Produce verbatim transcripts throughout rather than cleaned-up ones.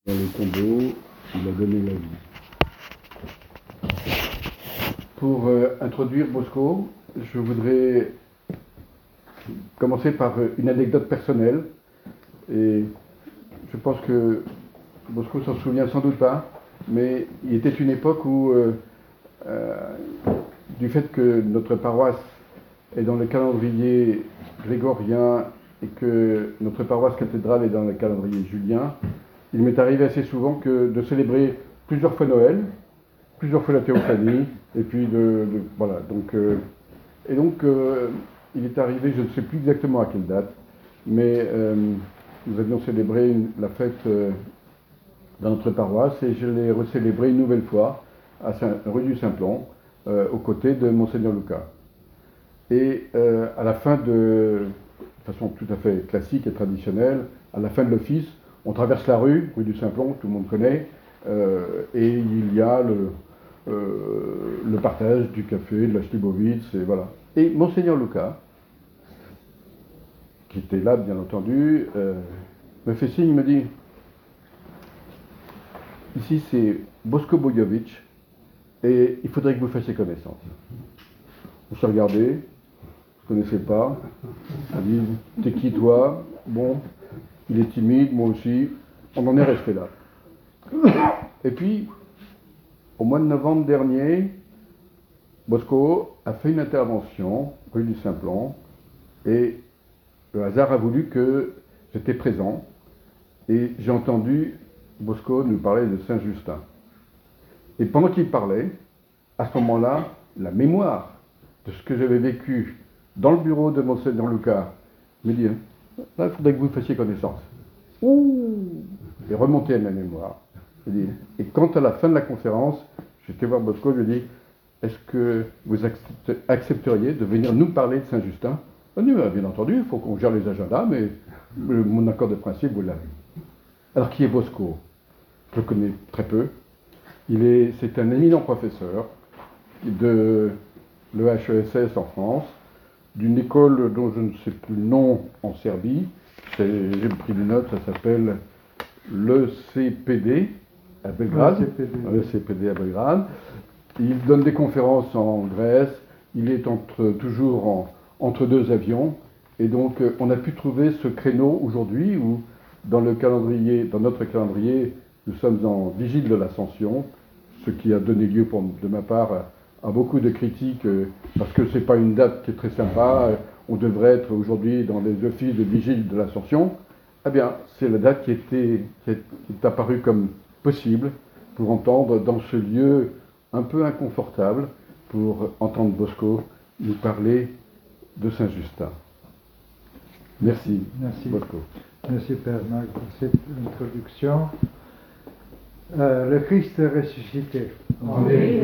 Dans le tombeau, il a donné la vie. Pour euh, introduire Bosco, je voudrais commencer par une anecdote personnelle. Et je pense que Bosco s'en souvient sans doute pas, mais il était une époque où, euh, euh, du fait que notre paroisse est dans le calendrier grégorien et que notre paroisse cathédrale est dans le calendrier julien, il m'est arrivé assez souvent que de célébrer plusieurs fois Noël, plusieurs fois la théophanie, et puis de, de voilà. Donc, euh, et donc, euh, il est arrivé, je ne sais plus exactement à quelle date, mais euh, nous avions célébré une, la fête euh, dans notre paroisse, et je l'ai recélébrée une nouvelle fois à Saint, rue du Simplon, euh, aux côtés de Monseigneur Lucas. Et euh, à la fin de, de façon tout à fait classique et traditionnelle, à la fin de l'office, on traverse la rue, rue du Simplon, tout le monde connaît, euh, et il y a le, euh, le partage du café, de la Slibovitz, et voilà. Et Monseigneur Lucas, qui était là bien entendu, euh, me fait signe, il me dit, ici c'est Bosko Bojovic, et il faudrait que vous fassiez connaissance. On s'est regardé, je ne connaissais pas. On dit, t'es qui toi? Bon, il est timide, moi aussi. On en est resté là. Et puis, au mois de novembre dernier, Bosco a fait une intervention rue du Simplon et le hasard a voulu que j'étais présent et j'ai entendu Bosco nous parler de Saint-Justin. Et pendant qu'il parlait, à ce moment-là, la mémoire de ce que j'avais vécu dans le bureau de Monseigneur Lucas me dit, là, il faudrait que vous fassiez connaissance. Ouh, et remonter à ma mémoire. Et quand à la fin de la conférence, j'étais voir Bosco, je lui ai dit, est-ce que vous accepteriez de venir nous parler de Saint-Justin? On dit, bien entendu, il faut qu'on gère les agendas, mais mon accord de principe, vous l'avez. Alors, qui est Bosco? Je le connais très peu. Il est, c'est un éminent professeur de l'E H E S S en France, d'une école dont je ne sais plus le nom en Serbie. J'ai pris des notes, ça s'appelle l'E C P D à Belgrade. l'E C P D à Belgrade. Il donne des conférences en Grèce. Il est entre, toujours en, entre deux avions. Et donc, on a pu trouver ce créneau aujourd'hui où, dans le calendrier, dans notre calendrier, nous sommes en vigile de l'Ascension, ce qui a donné lieu, pour, de ma part, à, à beaucoup de critiques, parce que c'est pas une date qui est très sympa. On devrait être aujourd'hui dans les offices de vigile de l'Ascension. Eh bien, c'est la date qui, était, qui, est, qui est apparue comme possible pour entendre dans ce lieu un peu inconfortable, pour entendre Bosco nous parler de Saint-Justin. Merci, Merci, Bosco. Merci Père Marc pour cette introduction. Euh, le Christ est ressuscité. Oui.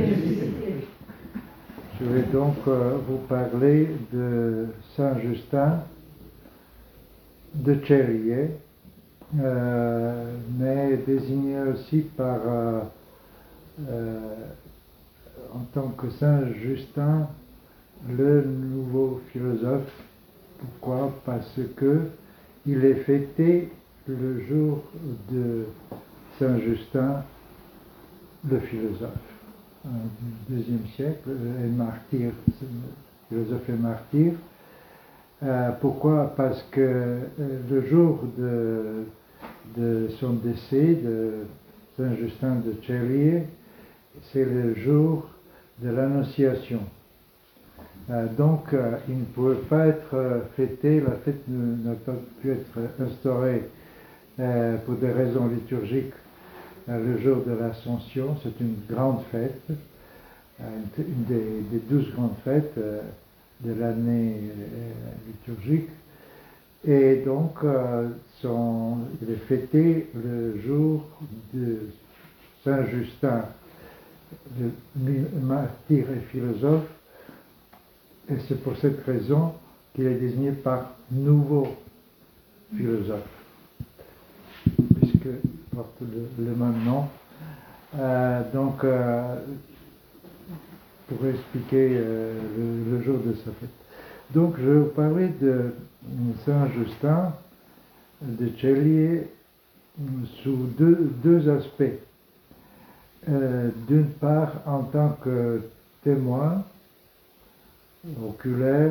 Je vais donc euh, vous parler de Saint-Justin de Tchérier, euh, mais désigné aussi par, euh, euh, en tant que Saint-Justin, le nouveau philosophe. Pourquoi? Parce que il est fêté le jour de Saint-Justin, le philosophe, du deuxième siècle, et martyr, philosophe et martyr. Euh, pourquoi? Parce que euh, le jour de, de son décès, de Saint-Justin de Tchérier, c'est le jour de l'Annonciation. Euh, donc, euh, il ne pouvait pas être euh, fêté, la fête n'a pas pu être instaurée euh, pour des raisons liturgiques euh, le jour de l'Ascension. C'est une grande fête, euh, une des, des douze grandes fêtes euh, de l'année euh, liturgique. Et donc, euh, son, il est fêté le jour de Saint-Justin, le martyr et philosophe. Et c'est pour cette raison qu'il est désigné par nouveau philosophe, puisqu'il porte le, le même nom. Euh, donc, euh, pour expliquer euh, le, le jour de sa fête. Donc, je vais vous parler de Saint-Justin de Tchérier, sous deux, deux aspects. Euh, D'une part, en tant que témoin oculaire,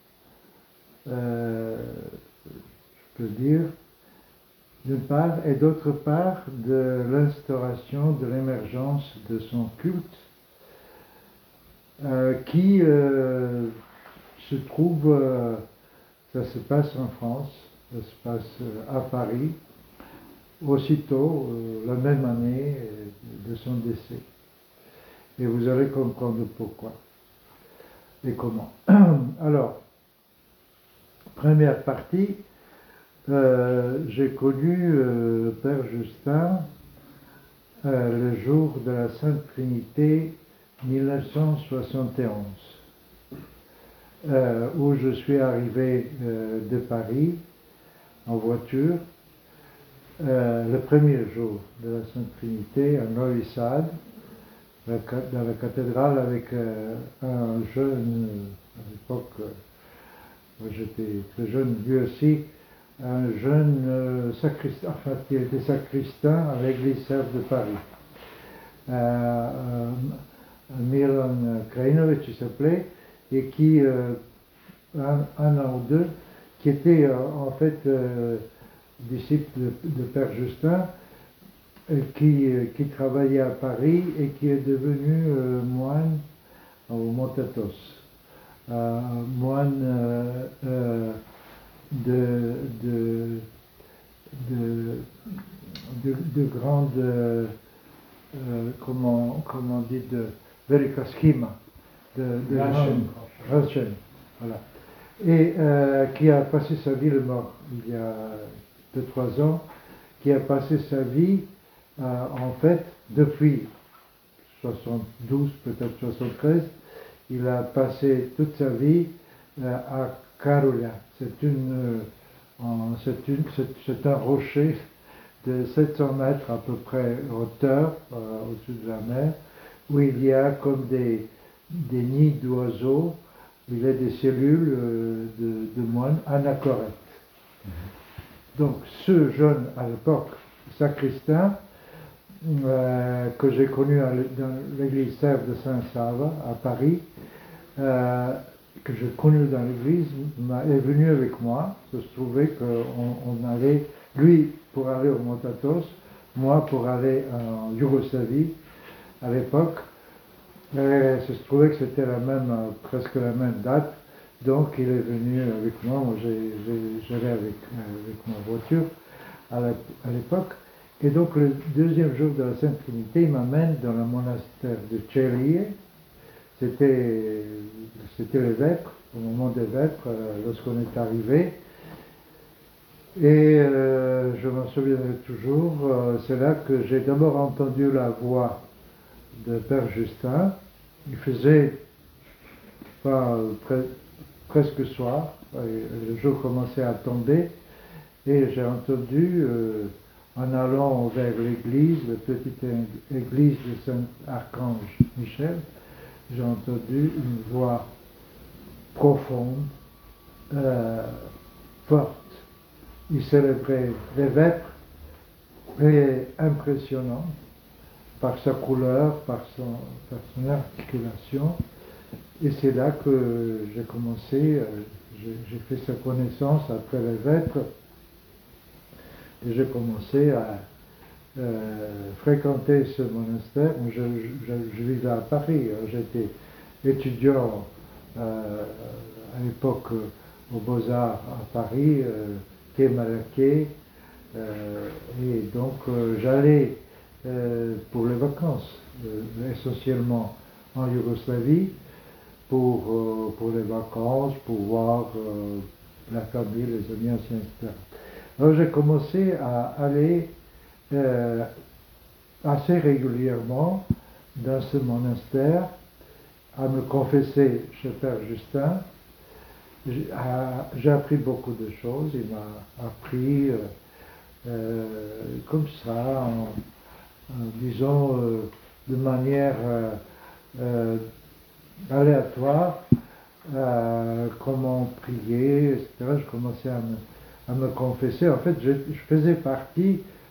euh, je peux dire, d'une part, et d'autre part, de l'instauration, de l'émergence de son culte, euh, qui euh, se trouve, euh, ça se passe en France, ça se passe euh, à Paris, aussitôt, euh, la même année euh, de son décès. Et vous allez comprendre pourquoi et comment. Alors, première partie, euh, j'ai connu euh, le Père Justin euh, le jour de la Sainte Trinité mille neuf cent soixante et onze, euh, où je suis arrivé euh, de Paris en voiture, euh, le premier jour de la Sainte Trinité à Novi Sad, dans la cathédrale, avec euh, un jeune, à l'époque, euh, moi j'étais très jeune, lui aussi, un jeune euh, sacristain, enfin qui était sacristain à l'église Sèvres de Paris. Euh, euh, Milan Krajinovic il s'appelait, et qui, euh, un, un an ou deux, qui était euh, en fait euh, disciple de, de Père Justin, Qui, qui travaillait à Paris et qui est devenu euh, moine au Montatos, euh, moine euh, euh, de, de, de, de, de grande, euh, comment, comment on dit, de velika schema, de, de grande, voilà, et euh, qui a passé sa vie, le mort il y a deux trois ans, qui a passé sa vie Euh, en fait, depuis soixante-douze, peut-être soixante-treize, il a passé toute sa vie euh, à Carulla. C'est une, euh, c'est une, c'est un rocher de sept cents mètres à peu près hauteur, euh, au-dessus de la mer, où il y a comme des, des nids d'oiseaux, il y a des cellules euh, de, de moines anachorètes. Mm-hmm. Donc ce jeune, à l'époque, sacristain, Euh, que j'ai connu à, dans l'église Sèvres de Saint-Sava à Paris, euh, que j'ai connu dans l'église, est venu avec moi. Il se trouvait qu'on on allait, lui pour aller au Montatos, moi pour aller en Yougoslavie à l'époque. Et il se trouvait que c'était la même, presque la même date, donc il est venu avec moi. Moi j'allais avec, avec ma voiture à l'époque. Et donc le deuxième jour de la Sainte Trinité, il m'amène dans le monastère de Celie. C'était, c'était les vêpres, au moment des vêpres, euh, lorsqu'on est arrivé. Et euh, je m'en souviendrai toujours, euh, c'est là que j'ai d'abord entendu la voix de Père Justin. Il faisait enfin, pre- presque soir, le jour commençait à tomber, et j'ai entendu... Euh, en allant vers l'église, la petite église de Saint-Archange Michel, j'ai entendu une voix profonde, euh, forte. Il célébrait les vêpres, et impressionnant par sa couleur, par son, par son articulation. Et c'est là que j'ai commencé, euh, j'ai, j'ai fait sa connaissance après les vêpres. Et j'ai commencé à euh, fréquenter ce monastère. Je, je, je vivais à Paris, j'étais étudiant euh, à l'époque aux Beaux-Arts à Paris, euh, quai Malaquais, euh, et donc euh, j'allais euh, pour les vacances, euh, essentiellement en Yougoslavie, pour, euh, pour les vacances, pour voir euh, la famille, les amis anciens, et cetera. Alors j'ai commencé à aller euh, assez régulièrement dans ce monastère, à me confesser chez Père Justin. J'ai, à, j'ai appris beaucoup de choses. Il m'a appris euh, euh, comme ça, en, en disons euh, de manière euh, euh, aléatoire, euh, comment prier, et cetera. Je commençais à me à me confesser. En fait, je, je faisais partie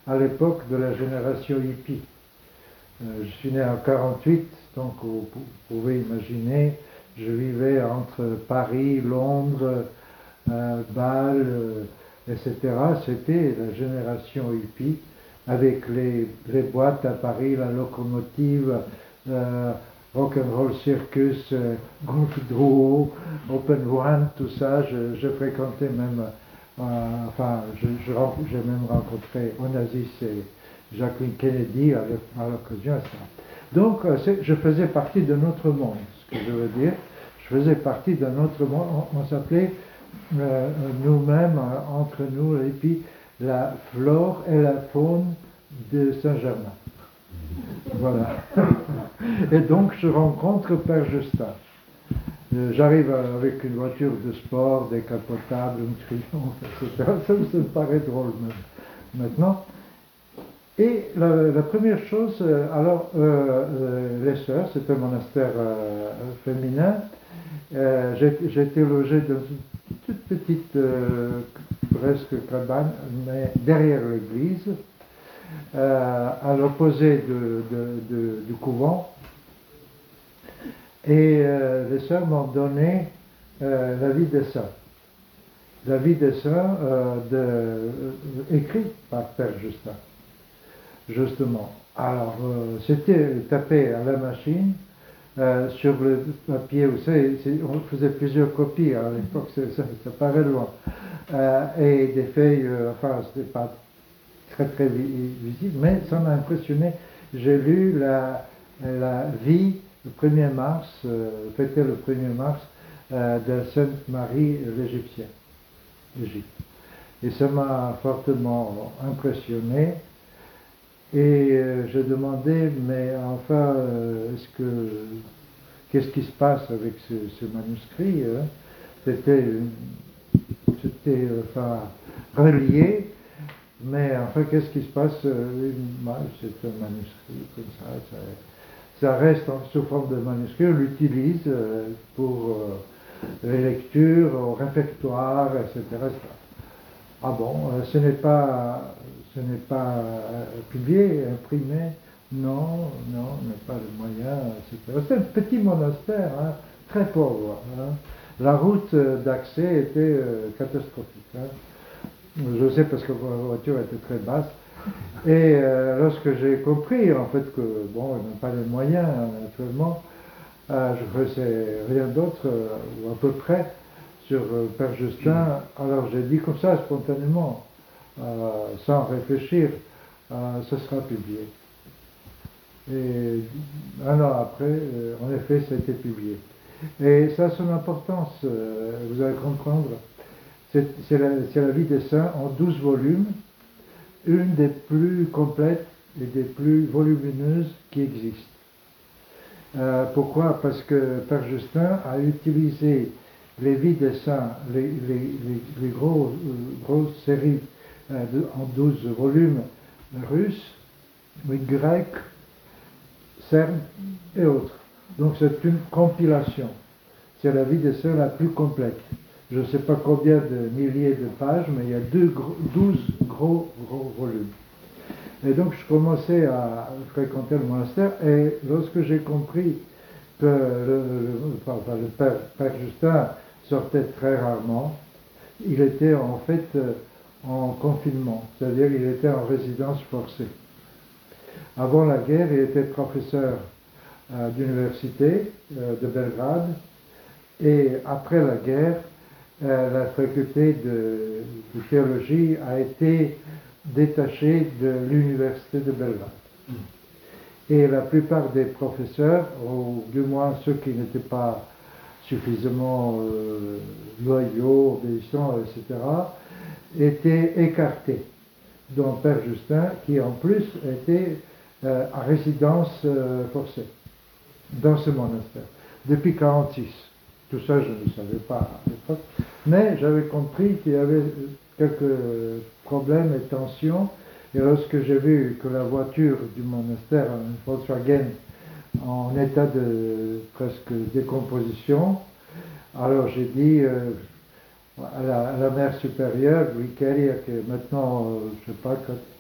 à l'époque de la génération hippie. Euh, je suis né en quarante-huit, donc vous, vous pouvez imaginer, je vivais entre Paris, Londres, euh, Bâle, euh, et cetera. C'était la génération hippie, avec les, les boîtes à Paris, la locomotive, euh, Rock'n'Roll Circus, euh, Golf Drouot, Open One, tout ça. Je, je fréquentais même, euh, enfin, je, je, j'ai même rencontré Onassis et Jacqueline Kennedy à l'occasion. Donc, euh, je faisais partie d'un autre monde, ce que je veux dire. Je faisais partie d'un autre monde. On, on s'appelait euh, nous-mêmes, euh, entre nous, et puis la flore et la faune de Saint-Germain. Voilà. Et donc, je rencontre Père Justin. Euh, J'arrive avec une voiture de sport, décapotable, une Triomphe, et cetera. Ça me paraît drôle même, maintenant. Et la, la première chose, euh, alors, euh, euh, les sœurs, c'était un monastère euh, féminin. Euh, J'étais logé dans une toute petite, euh, presque cabane, mais derrière l'église, euh, à l'opposé de, de, de, du couvent. Et euh, les sœurs m'ont donné euh, la vie des saints. La vie des saints euh, de, euh, écrite par Père Justin, justement. Alors, euh, c'était tapé à la machine. Euh, sur le papier, vous savez, on faisait plusieurs copies à l'époque, ça, ça paraît loin. Euh, et des feuilles, euh, enfin, c'était pas très très visible, mais ça m'a impressionné. J'ai lu la, la vie le premier mars, euh, fêté le premier mars, euh, de Sainte Marie l'Égyptienne, l'Égypte. Et ça m'a fortement impressionné. Et euh, je demandais, mais enfin, euh, est-ce que, qu'est-ce qui se passe avec ce, ce manuscrit hein? C'était, c'était enfin, relié, mais enfin, qu'est-ce qui se passe euh, c'est un manuscrit comme ça, ça, ça reste en, sous forme de manuscrit, on l'utilise euh, pour euh, les lectures, au réfectoire, et cetera et cetera. Ah bon, euh, ce n'est pas, ce n'est pas euh, publié, imprimé, non, non, on n'a pas de moyens, et cetera. C'est un petit monastère, hein, très pauvre. Hein. La route d'accès était euh, catastrophique. Hein. Je sais parce que la voiture était très basse. Et euh, lorsque j'ai compris, en fait, que, bon, ils n'ont pas les moyens, naturellement, euh, je ne faisais rien d'autre, euh, ou à peu près, sur euh, Père Justin. Alors j'ai dit comme ça, spontanément, euh, sans réfléchir, euh, ce sera publié. Et un an après, euh, en effet, ça a été publié. Et ça a son importance, euh, vous allez comprendre. C'est la, la vie des saints en douze volumes, une des plus complètes et des plus volumineuses qui existent. Euh, pourquoi? Parce que Père Justin a utilisé les vies des saints, les, les, les, les gros, euh, grosses séries euh, de, en douze volumes russes, grecs, serbes et autres. Donc c'est une compilation. C'est la vie des saints la plus complète. Je ne sais pas combien de milliers de pages, mais il y a deux, douze gros, gros volumes. Et donc je commençais à fréquenter le monastère, et lorsque j'ai compris que le, le, enfin, le père, père Justin sortait très rarement, il était en fait en confinement, c'est-à-dire il était en résidence forcée. Avant la guerre, il était professeur euh, d'université euh, de Belgrade, et après la guerre, euh, la faculté de, de théologie a été détachée de l'université de Belgrade. Mmh. Et la plupart des professeurs, ou du moins ceux qui n'étaient pas suffisamment euh, loyaux, obéissants, et cetera, étaient écartés, dont Père Justin, qui en plus était euh, à résidence euh, forcée dans ce monastère, depuis mille neuf cent quarante-six. Tout ça, je ne savais pas à l'époque, mais j'avais compris qu'il y avait quelques problèmes et tensions, et lorsque j'ai vu que la voiture du monastère, une Volkswagen, en état de presque décomposition, alors j'ai dit euh, à, la, à la mère supérieure, Vicaria, qui est maintenant, euh, je ne sais pas,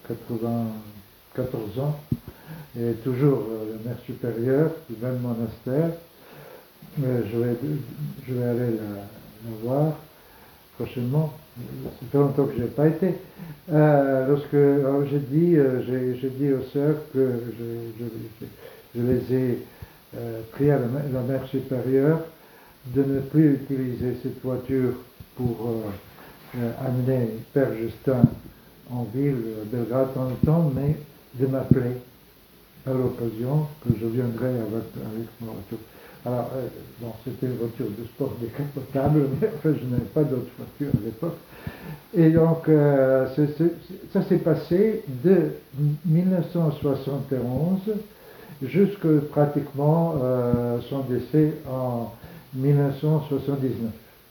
quatre-vingt-quatorze ans, et toujours euh, le maire supérieur du même monastère. Euh, je, vais, je vais aller la, la voir prochainement. Ça fait longtemps que je n'ai pas été. Euh, lorsque alors j'ai dit, euh, j'ai, j'ai dit aux sœurs que je, je, je, je les ai euh, prié à la, la mère supérieure de ne plus utiliser cette voiture pour euh, euh, amener Père Justin en ville, à Belgrade en même temps, mais de m'appeler à l'occasion que je viendrai avec, avec ma voiture. Alors, euh, bon, c'était une voiture de sport décapotable, mais enfin, je n'avais pas d'autre voiture à l'époque. Et donc, euh, c'est, c'est, ça s'est passé de mille neuf cent soixante et onze jusqu'à pratiquement euh, son décès en mille neuf cent soixante-dix-neuf.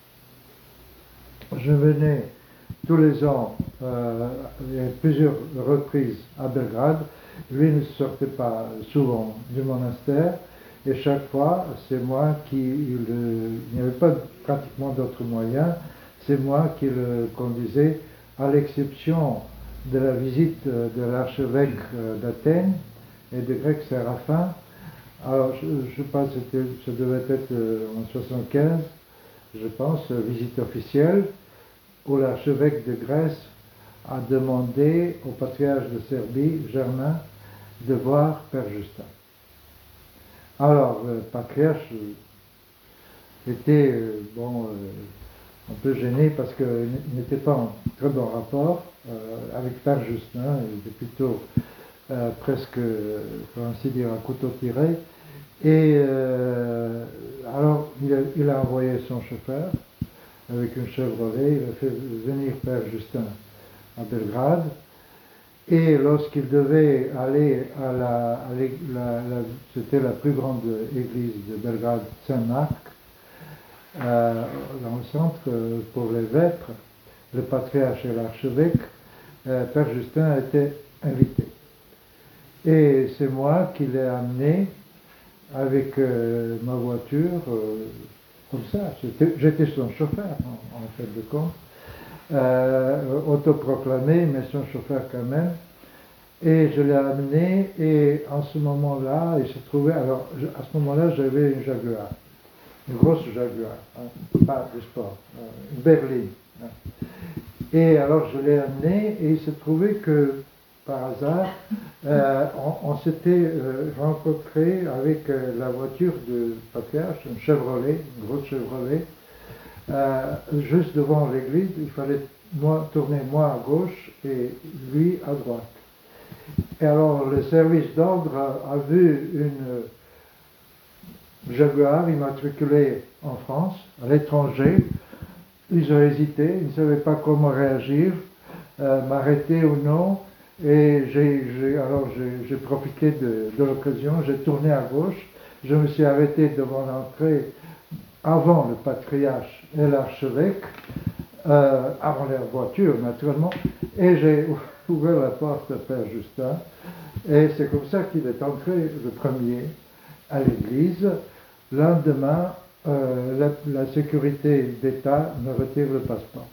Je venais tous les ans, euh, il y a plusieurs reprises à Belgrade. Lui ne sortait pas souvent du monastère, et chaque fois, c'est moi qui, il, il n'y avait pas pratiquement d'autres moyens, c'est moi qui le conduisais, à l'exception de la visite de l'archevêque d'Athènes et de Grec Séraphin. Alors, je, je pense que ça devait être en soixante-quinze, je pense, visite officielle, où l'archevêque de Grèce a demandé au patriarche de Serbie, Germain, de voir Père Justin. Alors, le patriarche était, bon, un peu gêné parce qu'il n'était pas en très bon rapport euh, avec Père Justin, il était plutôt euh, presque, pour ainsi dire, un couteau tiré. Et euh, alors, il a, il a envoyé son chauffeur avec une Chevrolet, il a fait venir Père Justin à Belgrade. Et lorsqu'il devait aller à la, à la, la c'était la plus grande église de Belgrade, Saint-Marc, euh, dans le centre, pour les vêpres, le patriarche et l'archevêque, euh, Père Justin a été invité. Et c'est moi qui l'ai amené avec euh, ma voiture, euh, comme ça. J'étais, j'étais son chauffeur, en, en fait de compte. Euh, autoproclamé, mais son chauffeur quand même. Et je l'ai amené, et en ce moment-là, il se trouvait, alors je, à ce moment-là, j'avais une Jaguar, une grosse Jaguar, hein, pas de sport, euh, une berline. Hein. Et alors je l'ai amené, et il se trouvait que, par hasard, euh, on, on s'était euh, rencontré avec euh, la voiture de patriarche, une Chevrolet, une grosse Chevrolet, euh, juste devant l'église. Il fallait moi, tourner moi à gauche et lui à droite. Et alors le service d'ordre a, a vu une Jaguar immatriculée en France, à l'étranger. Ils ont hésité, ils ne savaient pas comment réagir, euh, m'arrêter ou non. Et j'ai, j'ai, alors j'ai, j'ai profité de, de l'occasion, j'ai tourné à gauche, je me suis arrêté devant l'entrée avant le patriarche et l'archevêque, euh, avant leur voiture naturellement, et j'ai ouvert la porte à Père Justin, et c'est comme ça qu'il est entré le premier à l'église. Le lendemain, euh, la, la sécurité d'État me retire le passeport.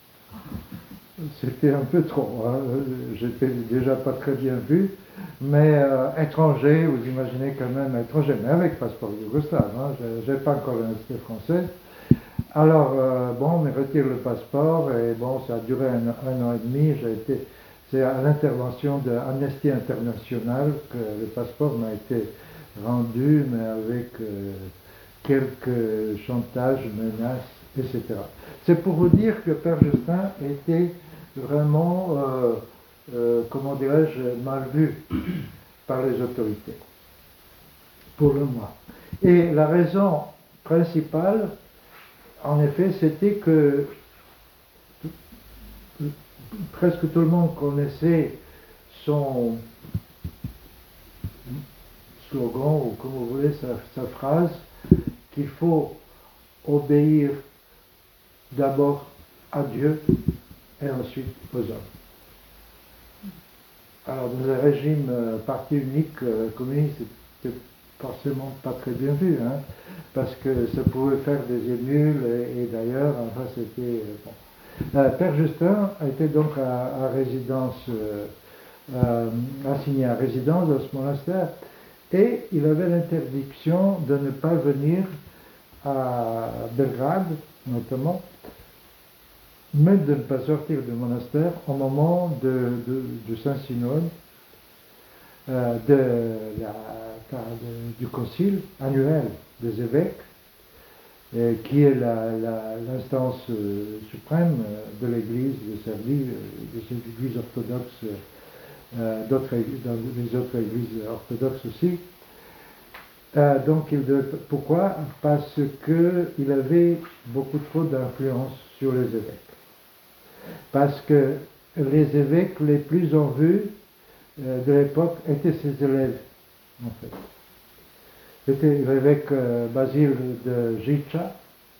C'était un peu trop, hein. J'étais déjà pas très bien vu, mais euh, étranger, vous imaginez quand même étranger, mais avec passeport yougoslave, hein. Je n'ai pas encore la nationalité française. Alors, euh, bon, on me retire le passeport, et bon, ça a duré un, un an et demi. J'ai été, c'est à l'intervention de Amnesty International que le passeport m'a été rendu, mais avec euh, quelques chantages, menaces, et cetera. C'est pour vous dire que Père Justin était vraiment, euh, euh, comment dirais-je, mal vu par les autorités, pour le moins. Et la raison principale, en effet, c'était que presque tout le monde connaissait son slogan, ou comme vous voulez, sa, sa phrase, qu'il faut obéir d'abord à Dieu et ensuite aux hommes. Alors, dans le régime euh, parti unique euh, communiste, c'était forcément pas très bien vu, hein, parce que ça pouvait faire des émules, et, et d'ailleurs, enfin, c'était... Euh, bon. Euh, Père Justin était donc à, à résidence euh, euh, assigné à résidence dans ce monastère, et il avait l'interdiction de ne pas venir à Belgrade, notamment, même de ne pas sortir du monastère au moment de, de, du Saint-Synode, euh, de la, de, du concile annuel des évêques, euh, qui est l'instance euh, suprême de l'Église de Serbie, euh, de cette Église orthodoxe, euh, dans les autres Églises orthodoxes aussi. Euh, donc, il de, pourquoi? Parce qu'il avait beaucoup trop d'influence sur les évêques. Parce que les évêques les plus en vue euh, de l'époque étaient ses élèves, en fait. C'était l'évêque euh, Basile de Gicha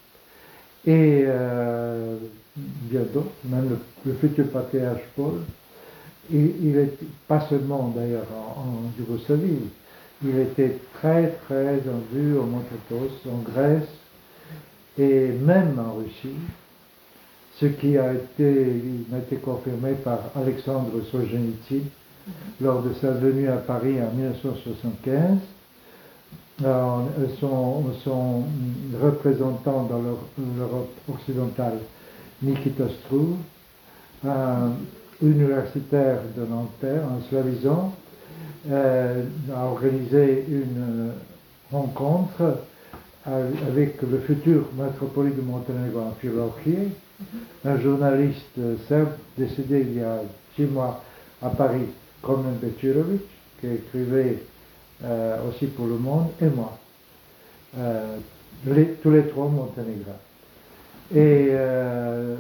et euh, bien d'autres, même le, le futur patriarche Paul. Il, il était, pas seulement d'ailleurs en, en Yougoslavie, il était très très en vue au Mont Athos, en Grèce et même en Russie, ce qui a été, a été confirmé par Alexandre Solzhenitsyn lors de sa venue à Paris en mille neuf cent soixante-quinze. Alors, son, son représentant dans l'Europe occidentale, Nikita Struve, un universitaire de Nanterre, un slavisant, euh, a organisé une rencontre avec le futur métropolite de Monténégro en Philochie, un journaliste serbe décédé il y a six mois à Paris, Kromen Bećirović, qui écrivait euh, aussi pour Le Monde, et moi, euh, les, tous les trois monténégrins. Et euh,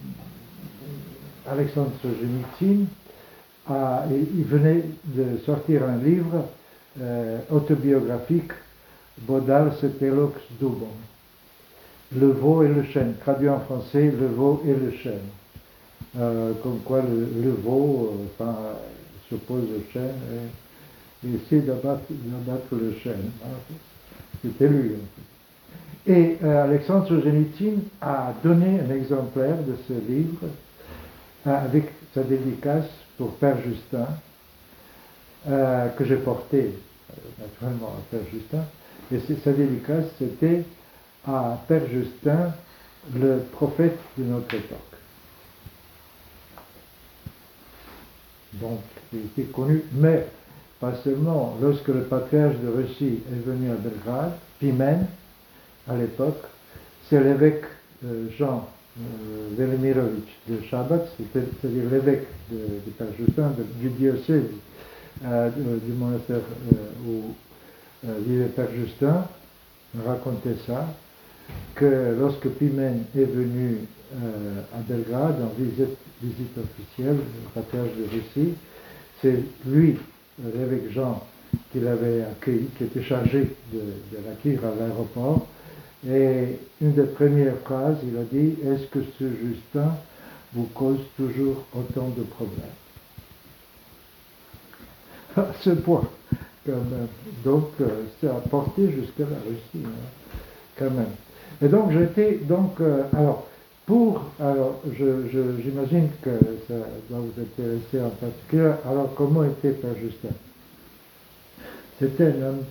Alexandre Solzhenitsyn, a, il venait de sortir un livre euh, autobiographique, Bodal Setelox Dubon, Le veau et le chêne, traduit en français, Le veau et le chêne. Euh, comme quoi le, le veau euh, enfin, s'oppose au chêne et, et essaie d'abattre le chêne. C'était lui. Et euh, Alexandre Solzhenitsyn a donné un exemplaire de ce livre euh, avec sa dédicace pour Père Justin, euh, que j'ai porté euh, naturellement à Père Justin. Et sa dédicace, c'était à Père Justin, le prophète de notre époque. Donc, il était connu, mais pas seulement. Lorsque le patriarche de Russie est venu à Belgrade, Pimen, à l'époque, c'est l'évêque euh, Jean euh, Velimirovitch de Chabat, c'est-à-dire l'évêque de, de Père Justin, de, du diocèse euh, du monastère euh, où euh, vivait Père Justin, racontait ça, que lorsque Pimen est venu euh, à Belgrade en visite, visite officielle, le patriarche de Russie, c'est lui, l'évêque Jean, qui l'avait accueilli, qui était chargé de, de l'accueillir à l'aéroport. Et une des premières phrases, il a dit « Est-ce que ce Justin vous cause toujours autant de problèmes ?» À ce point, quand même. Donc, euh, c'est à porter jusqu'à la Russie, hein, quand même. Et donc, j'étais, donc, euh, alors, pour, alors, je, je, j'imagine que ça doit vous intéresser en particulier. Alors, comment était Père Justin? C'était un homme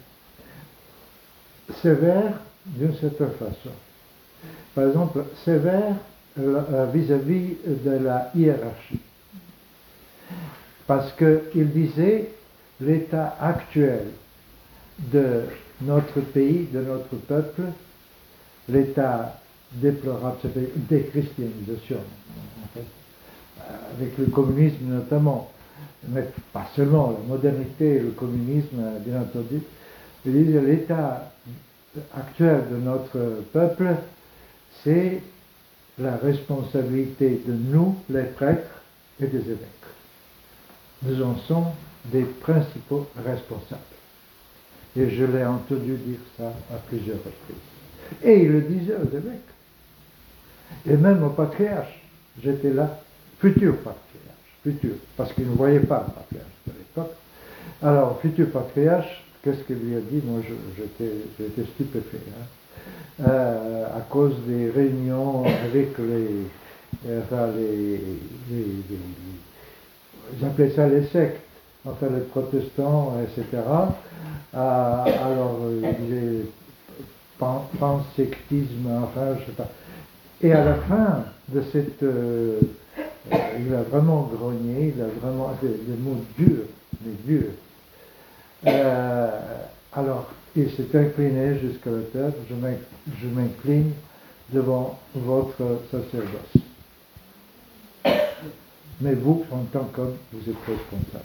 sévère d'une certaine façon. Par exemple, sévère vis-à-vis de la hiérarchie. Parce qu'il disait l'état actuel de notre pays, de notre peuple, l'état déplorable, c'est déchristianisation, en fait, avec le communisme notamment, mais pas seulement, la modernité et le communisme, bien entendu. Il disait l'état actuel de notre peuple, c'est la responsabilité de nous, les prêtres et des évêques. Nous en sommes des principaux responsables. Et je l'ai entendu dire ça à plusieurs reprises. Et il le disait aux évêques. Et même au patriarche. J'étais là, futur patriarche, futur, parce qu'il ne voyait pas le patriarche de l'époque. Alors, futur patriarche, qu'est-ce qu'il lui a dit? Moi, j'étais stupéfait. Hein. Euh, à cause des réunions avec les, enfin, les, les, les, ils appelaient ça les sectes, enfin les protestants, et cetera. Euh, alors, euh, ils disaient pan, pansectisme, enfin, je sais pas. Et à la fin de cette... Euh, euh, il a vraiment grogné, il a vraiment des, des mots durs, mais durs. Euh, alors, il s'est incliné jusqu'à la terre, je m'incline devant votre sacerdoce. Mais vous, en tant qu'homme, vous êtes responsable.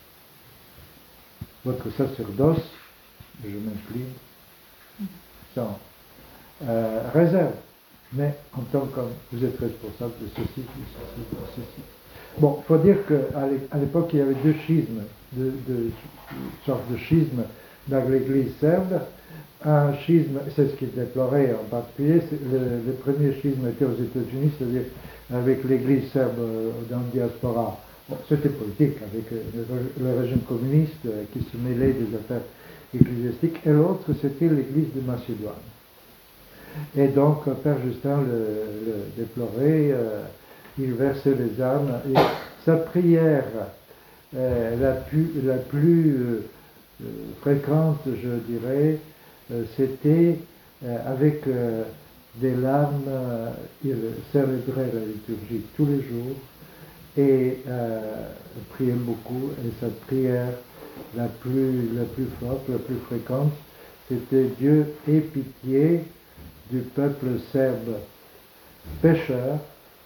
Votre sacerdoce, je m'incline sans euh, réserve. Mais en tant qu'homme, vous êtes responsable de ceci, de ceci, de ceci. Bon, il faut dire qu'à l'époque, il y avait deux schismes, deux, deux sortes de schismes dans l'Église serbe. Un schisme, c'est ce qu'il déplorait en particulier, le, le premier schisme était aux États-Unis, c'est-à-dire avec l'Église serbe dans le diaspora. Bon, c'était politique, avec le, le régime communiste qui se mêlait des affaires ecclésiastiques, et l'autre, c'était l'Église de Macédoine. Et donc, Père Justin le, le déplorait, euh, il versait les âmes, et sa prière euh, la plus, la plus euh, fréquente, je dirais, euh, c'était euh, avec euh, des larmes, euh, il célébrait la liturgie tous les jours, et euh, priait beaucoup, et sa prière la plus, la plus forte, la plus fréquente, c'était Dieu aie pitié du peuple serbe pécheur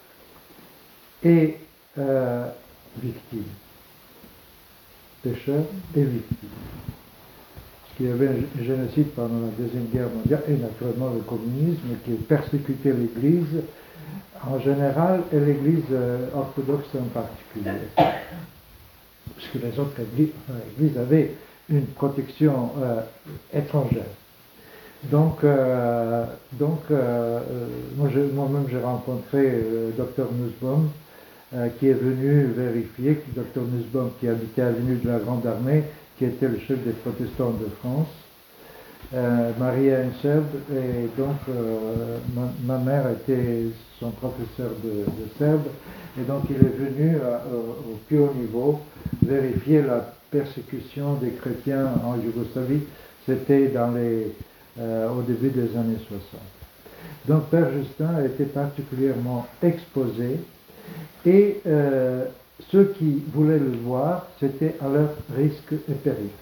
et euh, victime. Pécheur et victime. Parce qu'il y avait un génocide pendant la Deuxième Guerre mondiale et naturellement le communisme qui persécutait l'Église en général et l'Église euh, orthodoxe en particulier. Parce que les autres églises, enfin, églises avaient une protection euh, étrangère. Donc, euh, donc euh, moi, moi-même j'ai rencontré le docteur Nussbaum euh, qui est venu vérifier, le docteur Nussbaum qui habitait à l'avenue de la Grande Armée, qui était le chef des protestants de France, euh, marié à une serbe, et donc euh, ma, ma mère était son professeur de, de serbe, et donc il est venu à, au, au plus haut niveau vérifier la persécution des chrétiens en Yougoslavie. C'était dans les Euh, au début des années soixante. Donc Père Justin a été particulièrement exposé et euh, ceux qui voulaient le voir, c'était à leur risque et péril.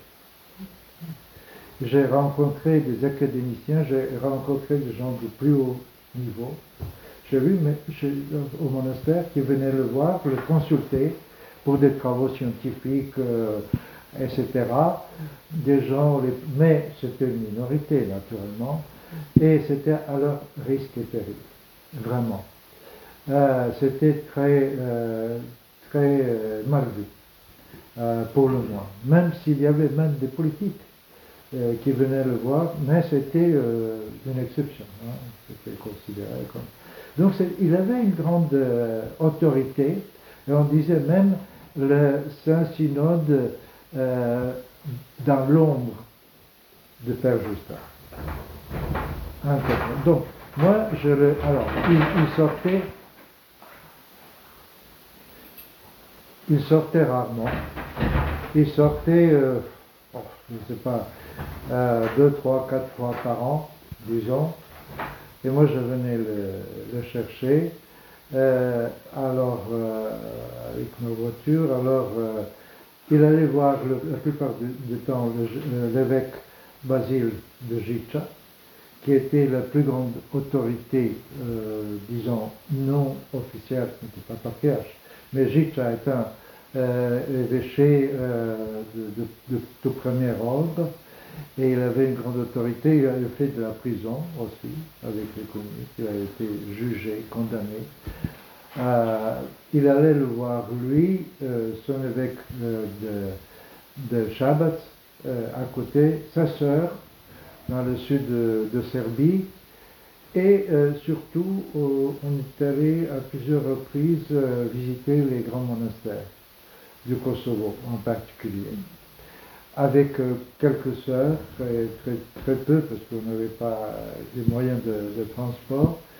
J'ai rencontré des académiciens, j'ai rencontré des gens du plus haut niveau. J'ai vu mais, chez, au monastère qui venaient le voir, le consulter pour des travaux scientifiques, euh, et cetera. Des gens, les... mais c'était une minorité naturellement, et c'était à leur risque et péril, vraiment. Euh, c'était très, euh, très euh, mal vu, euh, pour le moins. Même s'il y avait même des politiques euh, qui venaient le voir, mais c'était euh, une exception. Hein, c'était considéré comme. Donc il avait une grande euh, autorité, et on disait même le Saint-Synode Euh, dans l'ombre de Père Justin. Donc, moi, je le. Alors, il, il sortait. Il sortait rarement. Il sortait, euh, oh, je ne sais pas, euh, deux, trois, quatre fois par an, disons. Et moi, je venais le, le chercher. Euh, alors, euh, avec ma voiture, alors. Euh, Il allait voir le, la plupart du, du temps l'évêque Basile de Žiča, qui était la plus grande autorité, euh, disons, non officielle, ce n'était pas patriarche, mais Žiča est un euh, évêché euh, de, de, de tout premier ordre, et il avait une grande autorité, il avait fait de la prison aussi, avec les communistes, il a été jugé, condamné. Euh, il allait le voir, lui, euh, son évêque euh, de, de Šabac, euh, à côté, sa sœur, dans le sud de, de Serbie, et euh, surtout, euh, on est allé à plusieurs reprises euh, visiter les grands monastères du Kosovo en particulier, avec euh, quelques sœurs, très, très, très peu, parce qu'on n'avait pas les moyens de, de transport.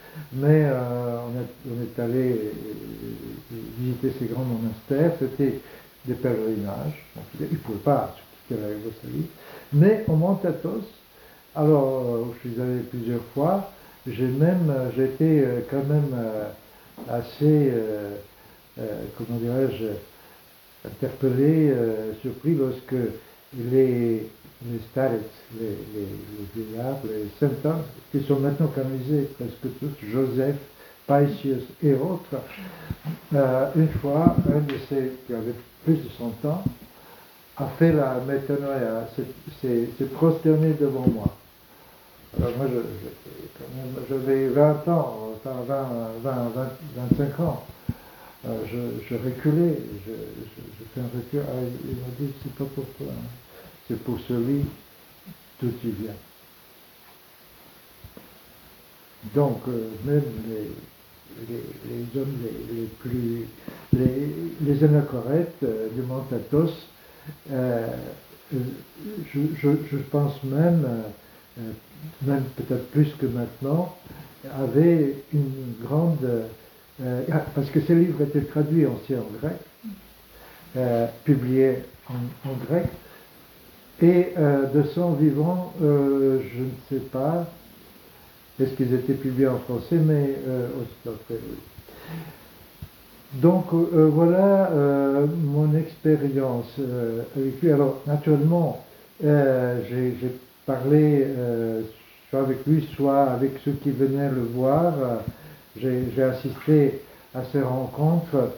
mais euh, on, est, on est allé euh, visiter ces grands monastères, c'était des pèlerinages, donc il ne pouvait pas quitter la Yougoslavie, mais on monte à Athos, alors euh, je suis allé plusieurs fois, j'ai même, j'ai été euh, quand même euh, assez, euh, euh, comment dirais-je, interpellé, euh, surpris lorsque les, les starets, les, les, les vieillards, les saint hommes, qui sont maintenant canonisés presque tous, Joseph, Paisius et autres, euh, une fois, un de ces qui avait plus de cent ans, a fait la métanoïa, s'est prosterné devant moi. Alors moi, j'avais vingt ans, enfin vingt, vingt, vingt, vingt-cinq ans. Euh, je, je reculais, je, je, je fais un recul, ah, il m'a dit, c'est pas pour toi, hein. C'est pour celui d'où tu viens. Donc, euh, même les, les, les hommes les, les plus, les, les anachorètes euh, du Mont Athos, euh, je, je, je pense même, euh, même peut-être plus que maintenant, avaient une grande... Euh, parce que ces livres étaient traduits aussi en grec, euh, publiés en, en grec, et euh, de son vivant, euh, je ne sais pas, est-ce qu'ils étaient publiés en français, mais euh, aussi après, oui. Donc euh, voilà euh, mon expérience euh, avec lui. Alors naturellement, euh, j'ai parlé euh, soit avec lui, soit avec ceux qui venaient le voir. J'ai assisté à ces rencontres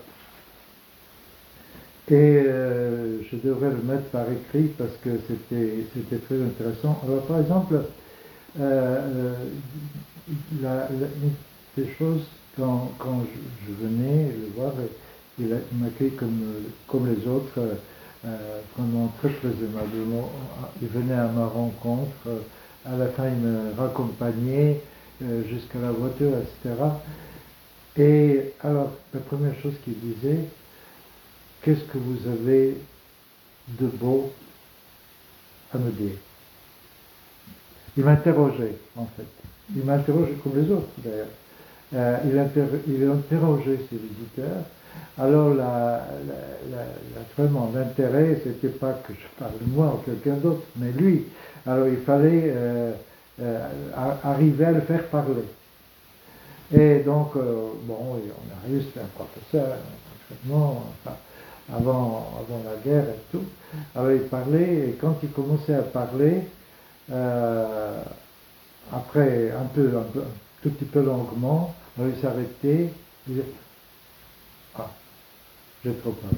et euh, je devrais le mettre par écrit parce que c'était très intéressant. Alors par exemple, euh, la, la, une des choses, quand, quand je, je venais le voir, il m'accueille comme, comme les autres, euh, vraiment très très aimablement. Il venait à ma rencontre, à la fin il me raccompagnait euh, jusqu'à la voiture, et cetera. Et alors, la première chose qu'il disait, qu'est-ce que vous avez de beau à me dire? Il m'interrogeait, en fait. Il m'interrogeait comme les autres, d'ailleurs. Euh, il, inter il interrogeait ses visiteurs. Alors, la, la, la, la, vraiment, l'intérêt, c'était pas que je parle de moi ou quelqu'un d'autre, mais lui. Alors, il fallait euh, euh, arriver à le faire parler. Et donc, euh, bon, on a réussi, un professeur, un traitement, enfin, avant, avant la guerre et tout. Alors, il parlait, et quand il commençait à parler, euh, après un peu, un peu, un tout petit peu longuement, alors il s'arrêtait, il disait, ah, j'ai trop parlé.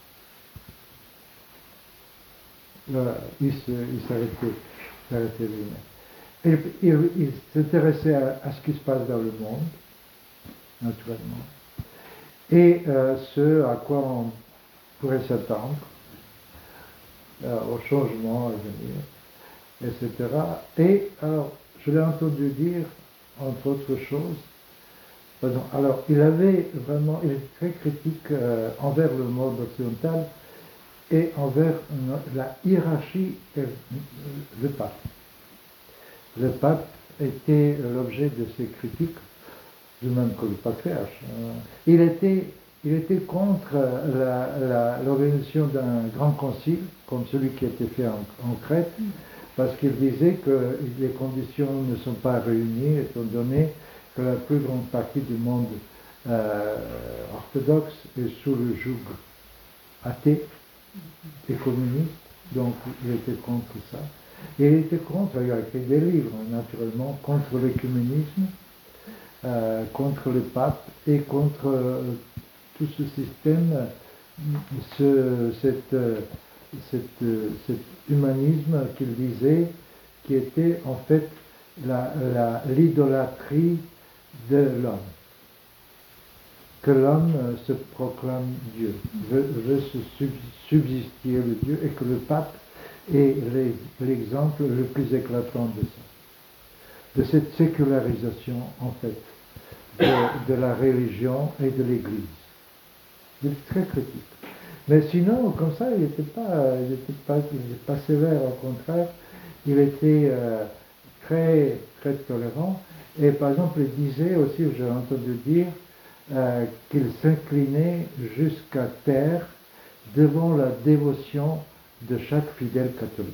Voilà, il s'arrêtait, s'arrêtait lui-même. Il, il, il s'intéressait à, à ce qui se passe dans le monde, naturellement, et euh, ce à quoi on pourrait s'attendre, euh, au changement à venir, et cetera. Et alors, je l'ai entendu dire, entre autres choses, pardon, alors il avait vraiment, il est très critique euh, envers le monde occidental et envers la hiérarchie et le pape. Le pape était l'objet de ses critiques, de même que le patriarche. Il était, il était contre l'organisation d'un grand concile, comme celui qui a été fait en, en Crète, parce qu'il disait que les conditions ne sont pas réunies, étant donné que la plus grande partie du monde euh, orthodoxe est sous le joug athée et communiste, donc il était contre ça. Et il était contre, il a écrit des livres, naturellement, contre l'écuménisme, euh, contre le pape et contre euh, tout ce système, ce, cette, cette, cet humanisme qu'il disait, qui était en fait l'idolâtrie de l'homme. Que l'homme se proclame Dieu, veut, veut se subsister le Dieu, et que le pape est l'exemple le plus éclatant de ça. De cette sécularisation, en fait, de, de la religion et de l'Église. Il est très critique. Mais sinon, comme ça, il n'était pas, il était pas, il était pas sévère, au contraire, il était euh, très, très tolérant. Et par exemple, il disait aussi, j'ai entendu dire, euh, qu'il s'inclinait jusqu'à terre devant la dévotion de chaque fidèle catholique.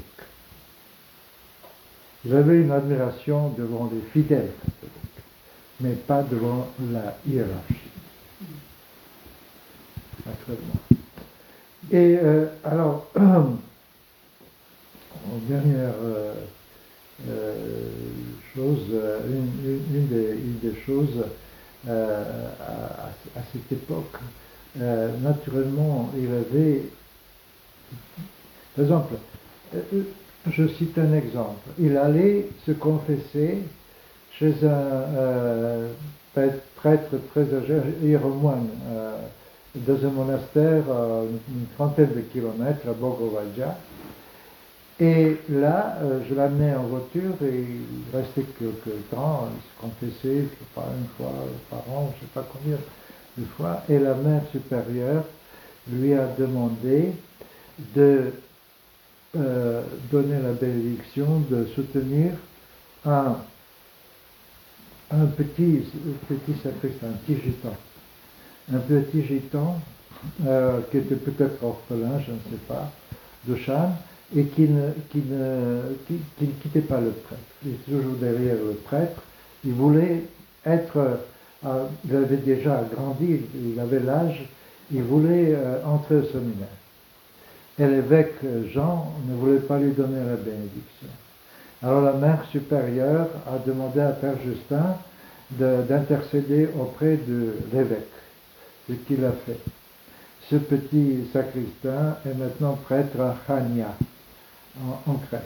Il avait une admiration devant les fidèles catholiques, mais pas devant la hiérarchie. Naturellement. Et euh, alors, en dernière euh, euh, chose, une, une, une, des, une des choses euh, à, à cette époque, euh, naturellement, il avait, par exemple, euh, je cite un exemple, il allait se confesser chez un euh, prêtre très âgé, hiéromoine, euh, dans un monastère à une trentaine de kilomètres à Bogovaja. Et là, euh, je l'amenais en voiture et il restait quelques temps, il se confessait, je ne sais pas, une fois par an, je ne sais pas combien de fois, et la mère supérieure lui a demandé de euh, donner la bénédiction, de soutenir un, un petit, petit sacristain, un petit gitan. Un petit gitan euh, qui était peut-être orphelin, je ne sais pas, de Chan, et qui ne, qui ne, qui, qui ne quittait pas le prêtre. Il était toujours derrière le prêtre. Il voulait être, euh, il avait déjà grandi, il avait l'âge, il voulait euh, entrer au séminaire. Et l'évêque Jean ne voulait pas lui donner la bénédiction. Alors la mère supérieure a demandé à Père Justin de, d'intercéder auprès de l'évêque, ce qu'il a fait. Ce petit sacristain est maintenant prêtre à Chania, en, en Crète.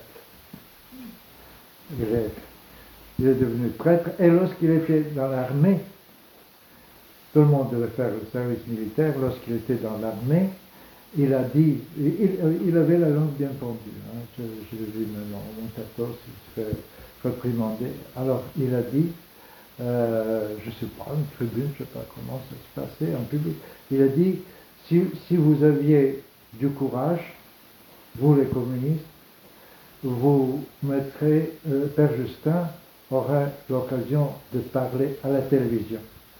Il est, il est devenu prêtre, et lorsqu'il était dans l'armée, tout le monde devait faire le service militaire, lorsqu'il était dans l'armée, il a dit, il, il avait la langue bien pendue, hein, je, je l'ai vu maintenant, mon quatorze, il se fait reprimander. Alors il a dit, euh, je ne sais pas, une tribune, je ne sais pas comment ça se passait en public, il a dit, si, si vous aviez du courage, vous les communistes, vous mettrez, euh, Père Justin aurait l'occasion de parler à la télévision.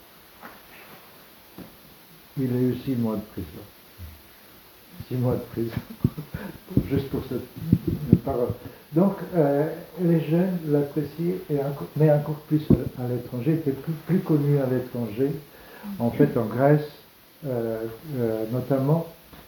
Il a eu six mois de prison. Six mois de prison, juste pour cette parole. Donc, euh, les jeunes l'apprécient, et encore, mais encore plus à l'étranger, était plus, plus connu à l'étranger, en fait en Grèce, euh, euh, notamment,